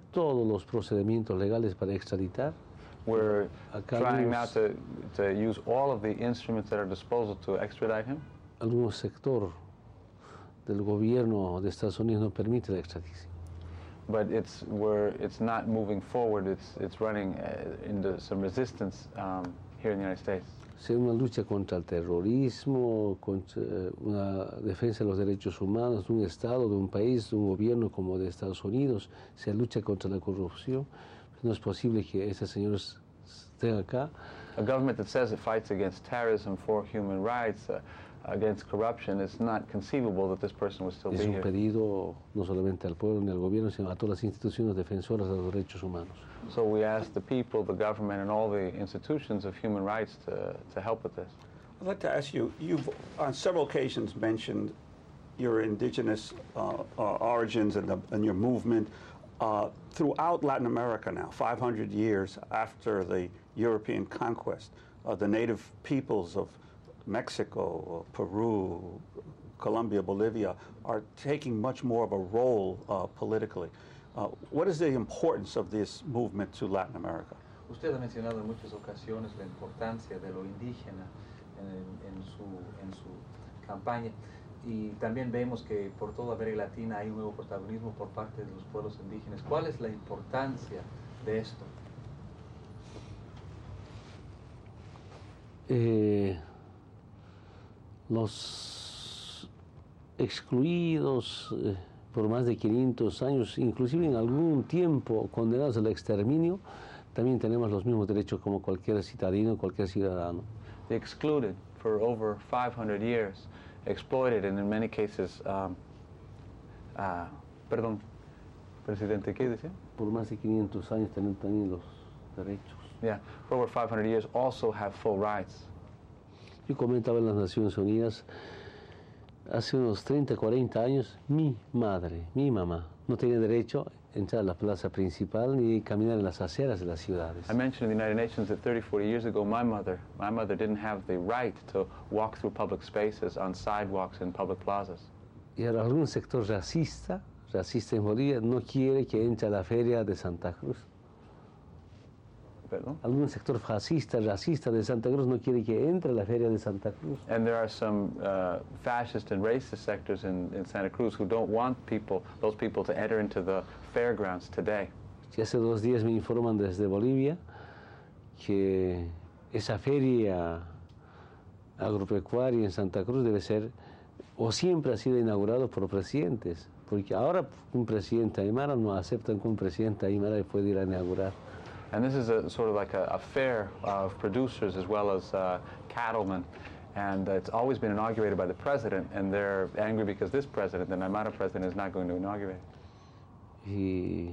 todos los procedimientos legales para extraditar. We're Acá trying now algunos, to, to use all of the instruments at our disposal to extradite him. algún sector del gobierno de Estados Unidos no permite la extradición. But it's where it's not moving forward. It's it's running uh, into some resistance um, here in the United States. Sea una lucha contra el terrorismo, contra una defensa de los derechos humanos de un Estado, de un país, de un gobierno como de Estados Unidos, sea lucha contra la corrupción, no es posible que esos señores estén acá. A government that says it fights against terrorism, for human rights, uh, against corruption, it's not conceivable that this person would still Es be un here. pedido no solamente al pueblo ni al gobierno, sino a todas las instituciones defensoras de los derechos humanos. So we ask the people, the government, and all the institutions of human rights to, to help with this. I'd like to ask you, you've on several occasions mentioned your indigenous uh, uh, origins and, the, and your movement uh, throughout Latin America now, five hundred years after the European conquest. Uh, the native peoples of Mexico, Peru, Colombia, Bolivia are taking much more of a role uh, politically. Uh, what is the importance of this movement to Latin America? Usted ha mencionado en muchas ocasiones la importancia de lo indígena en, en, su, en su campaña y también vemos que por toda América Latina hay un nuevo protagonismo por parte de los pueblos indígenas. ¿Cuál es la importancia de esto? Eh, los excluidos eh, por más de quinientos años, inclusive en algún tiempo condenados al exterminio, también tenemos los mismos derechos como cualquier citadino, cualquier ciudadano. The excluded for over five hundred years, exploited, and in many cases, um, uh, perdón, presidente, ¿qué decía? Por más de quinientos años tenemos también los derechos. Yeah, for over five hundred years also have full rights. Yo comentaba en las Naciones Unidas, hace unos treinta, cuarenta años, mi madre, mi mamá, no tenía derecho a entrar a la plaza principal ni caminar en las aceras de las ciudades. I mentioned in the United Nations that thirty, forty years ago, my mother, my mother didn't have the right to walk through public spaces, on sidewalks in public plazas. Y ahora algún sector racista, racista en Bolivia, no quiere que entre a la feria de Santa Cruz. Perdón? Algún sector fascista, racista de Santa Cruz no quiere que entre a la feria de Santa Cruz. And there are some uh, fascist and racist sectors in, in Santa Cruz who don't want people, those people to enter into the fairgrounds today. Y hace dos días me informan desde Bolivia que esa feria agropecuaria en Santa Cruz debe ser, o siempre ha sido inaugurado por presidentes, porque ahora un presidente aymara no aceptan que un presidente aymara pueda ir a inaugurar. And this is a sort of like a, a fair of producers as well as uh, cattlemen. And uh, it's always been inaugurated by the president, and they're angry because this president, the Aymara president, is not going to inaugurate. Y,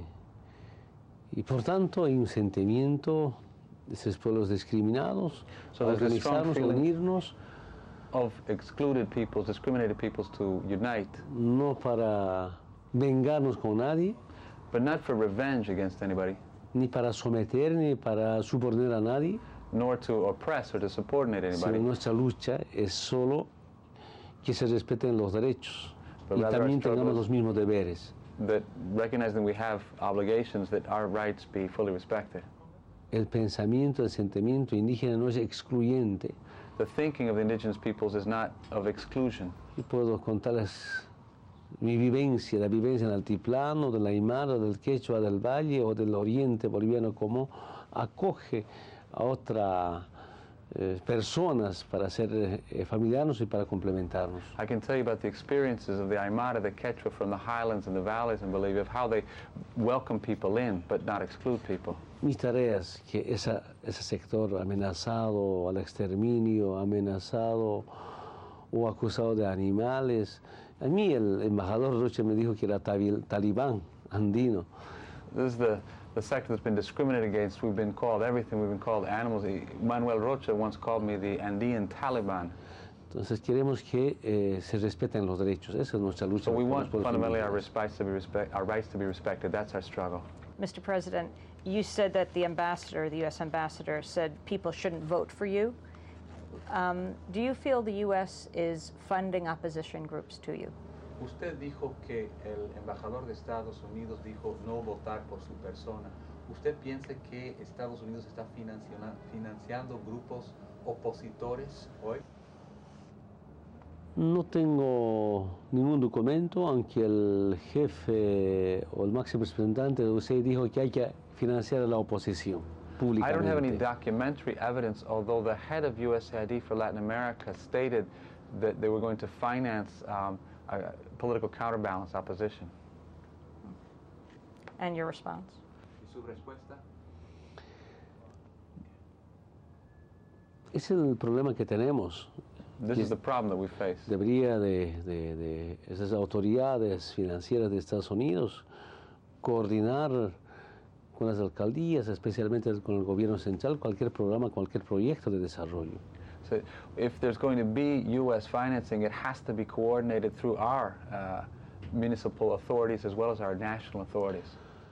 y por tanto hay un sentimiento de esos pueblos discriminados, So there's a strong organizarnos, feeling unirnos, of excluded peoples, discriminated peoples to unite, no para vengarnos con nadie, but not for revenge against anybody, ni para someter, ni para subordinar a nadie, nor to oppress or to subordinate sino anybody. nuestra lucha es solo que se respeten los derechos But y rather también our struggle tengamos is- los mismos deberes. That recognizing we have obligations, that our rights be fully respected. El pensamiento, el sentimiento indígena no es excluyente. The thinking of the indigenous peoples is not of exclusion. Y puedo contarles mi vivencia, la vivencia en el altiplano, del Aymara, del Quechua, del Valle o del Oriente boliviano, cómo acoge a otras eh, personas para ser eh, familiarnos y para complementarnos. I can tell you about the experiences of the Aymara, the Quechua from the highlands and the valleys in Bolivia, of how they welcome people in, but not exclude people. Mis tareas, que esa, ese sector amenazado al exterminio, amenazado o acusado de animales. A mí el embajador Rocha me dijo que era tabil- talibán andino. This is the, the sector that's been discriminated against. We've been called everything. We've been called animals. Manuel Rocha once called me the Andean Taliban. Entonces queremos que eh, se respeten los derechos. Esa es nuestra lucha. So we por los want pueblos fundamentally our, indígenas. rights to be respect, our rights to be respected. That's our struggle. Mister President, you said that the ambassador, the U S ambassador, said people shouldn't vote for you. Um, do you feel the U S is funding opposition groups to you? Usted dijo que el embajador de Estados Unidos dijo no votar por su persona. ¿Usted piensa que Estados Unidos está financiando grupos opositores hoy? No tengo ningún documento, aunque el jefe o el máximo representante de U S A I D dijo que hay que financiar a la oposición públicamente. I don't have any documentary evidence, although the head of U S A I D for Latin America stated that they were going to finance um, a political counterbalance opposition. And your response? ¿Y su respuesta? Ese es el problema que tenemos. This is the problem that we face. Debería de, de, de esas autoridades financieras de Estados Unidos coordinar con las alcaldías, especialmente con el gobierno central, cualquier programa, cualquier proyecto de desarrollo. So if there's going to be U S financing, it has to be coordinated through our uh, municipal authorities as well as our national authorities.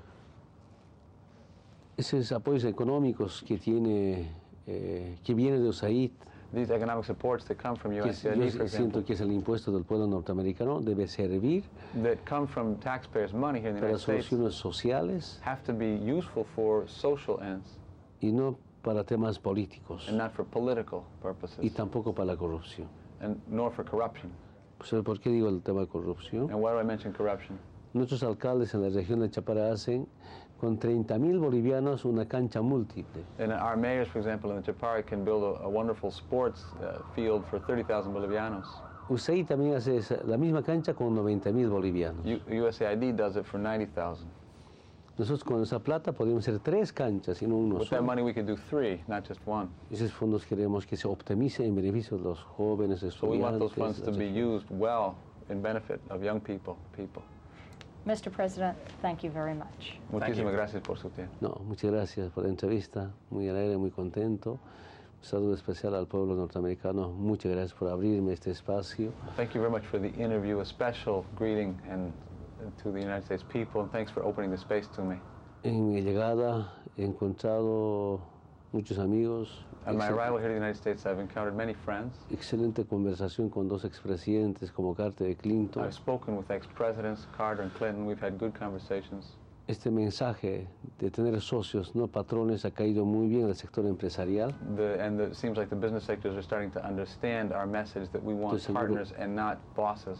Esos apoyos económicos que tiene, eh, que viene de U S A I D, These economic supports that come from U S A I D, for yo example, siento que es el impuesto del pueblo norteamericano, debe servir that come from taxpayers' money here in the para United States, soluciones sociales have to be useful for social ends y no para temas políticos, and not for political purposes, y tampoco para la corrupción. and nor for corruption. ¿Sabe por qué digo el tema de corrupción? And why do I mention corruption? Nuestros alcaldes en la región de Chapara hacen con treinta mil bolivianos una cancha múltiple. And our mayors, for example, in the Chapare can build a, a wonderful sports uh, field for thirty thousand Bolivianos. U S A I D también hace esa, la misma cancha con noventa mil bolivianos. U USAID does it for ninety thousand. Nosotros con esa plata podríamos hacer tres canchas y no uno With that solo. money we could do three, not just one. Esos fondos queremos que se optimicen en beneficio de los jóvenes, So we want those funds estudiantes. to las be regiones. used well in benefit of young people. people. Mister President, thank you very much. Muchísimas gracias por su tiempo. No, muchas gracias por la entrevista, muy alegre, muy contento. Un saludo especial al pueblo norteamericano. Muchas gracias por abrirme este espacio. Thank you very much for the interview. A special greeting and to the United States people, and thanks for opening the space to me. En mi llegada he encontrado muchos amigos. On my Excel- arrival here to the United States, I've encountered many friends. Excelente conversación con dos expresidentes como Carter y Clinton. I've spoken with ex-presidents, Carter and Clinton. We've had good conversations. Este mensaje de tener socios, no patrones, ha caído muy bien al sector empresarial. The, and the, it seems like the business sectors are starting to understand our message that we want Estoy seguro. partners and not bosses.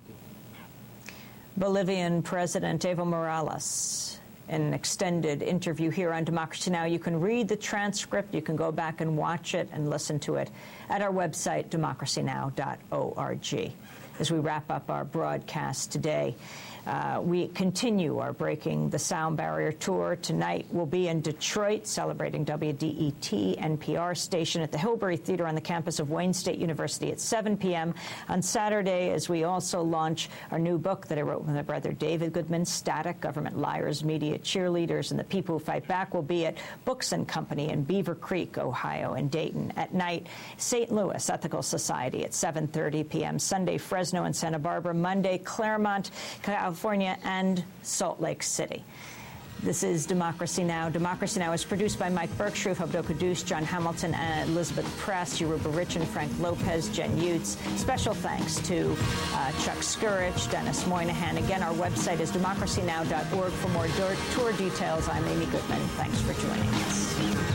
Bolivian President Evo Morales, in an extended interview here on Democracy Now! You can read the transcript, you can go back and watch it and listen to it at our website, democracy now dot org. As we wrap up our broadcast today, Uh, we continue our Breaking the Sound Barrier tour. Tonight we'll be in Detroit celebrating W D E T N P R station at the Hillbury Theater on the campus of Wayne State University at seven p m On Saturday, as we also launch our new book that I wrote with my brother David Goodman, Static, Government Liars, Media Cheerleaders, and the People Who Fight Back, will be at Books and Company in Beaver Creek, Ohio, and Dayton. At night, Saint Louis Ethical Society at seven thirty p m Sunday, Fresno and Santa Barbara. Monday, Claremont, California, and Salt Lake City. This is Democracy Now! Democracy Now! is produced by Mike Berkshire, Abdo Kadus, John Hamilton, and Elizabeth Press, Yoruba Richin, Frank Lopez, Jen Utz. Special thanks to uh, Chuck Skurridge, Dennis Moynihan. Again, our website is democracy now dot org for more tour details. I'm Amy Goodman. Thanks for joining us.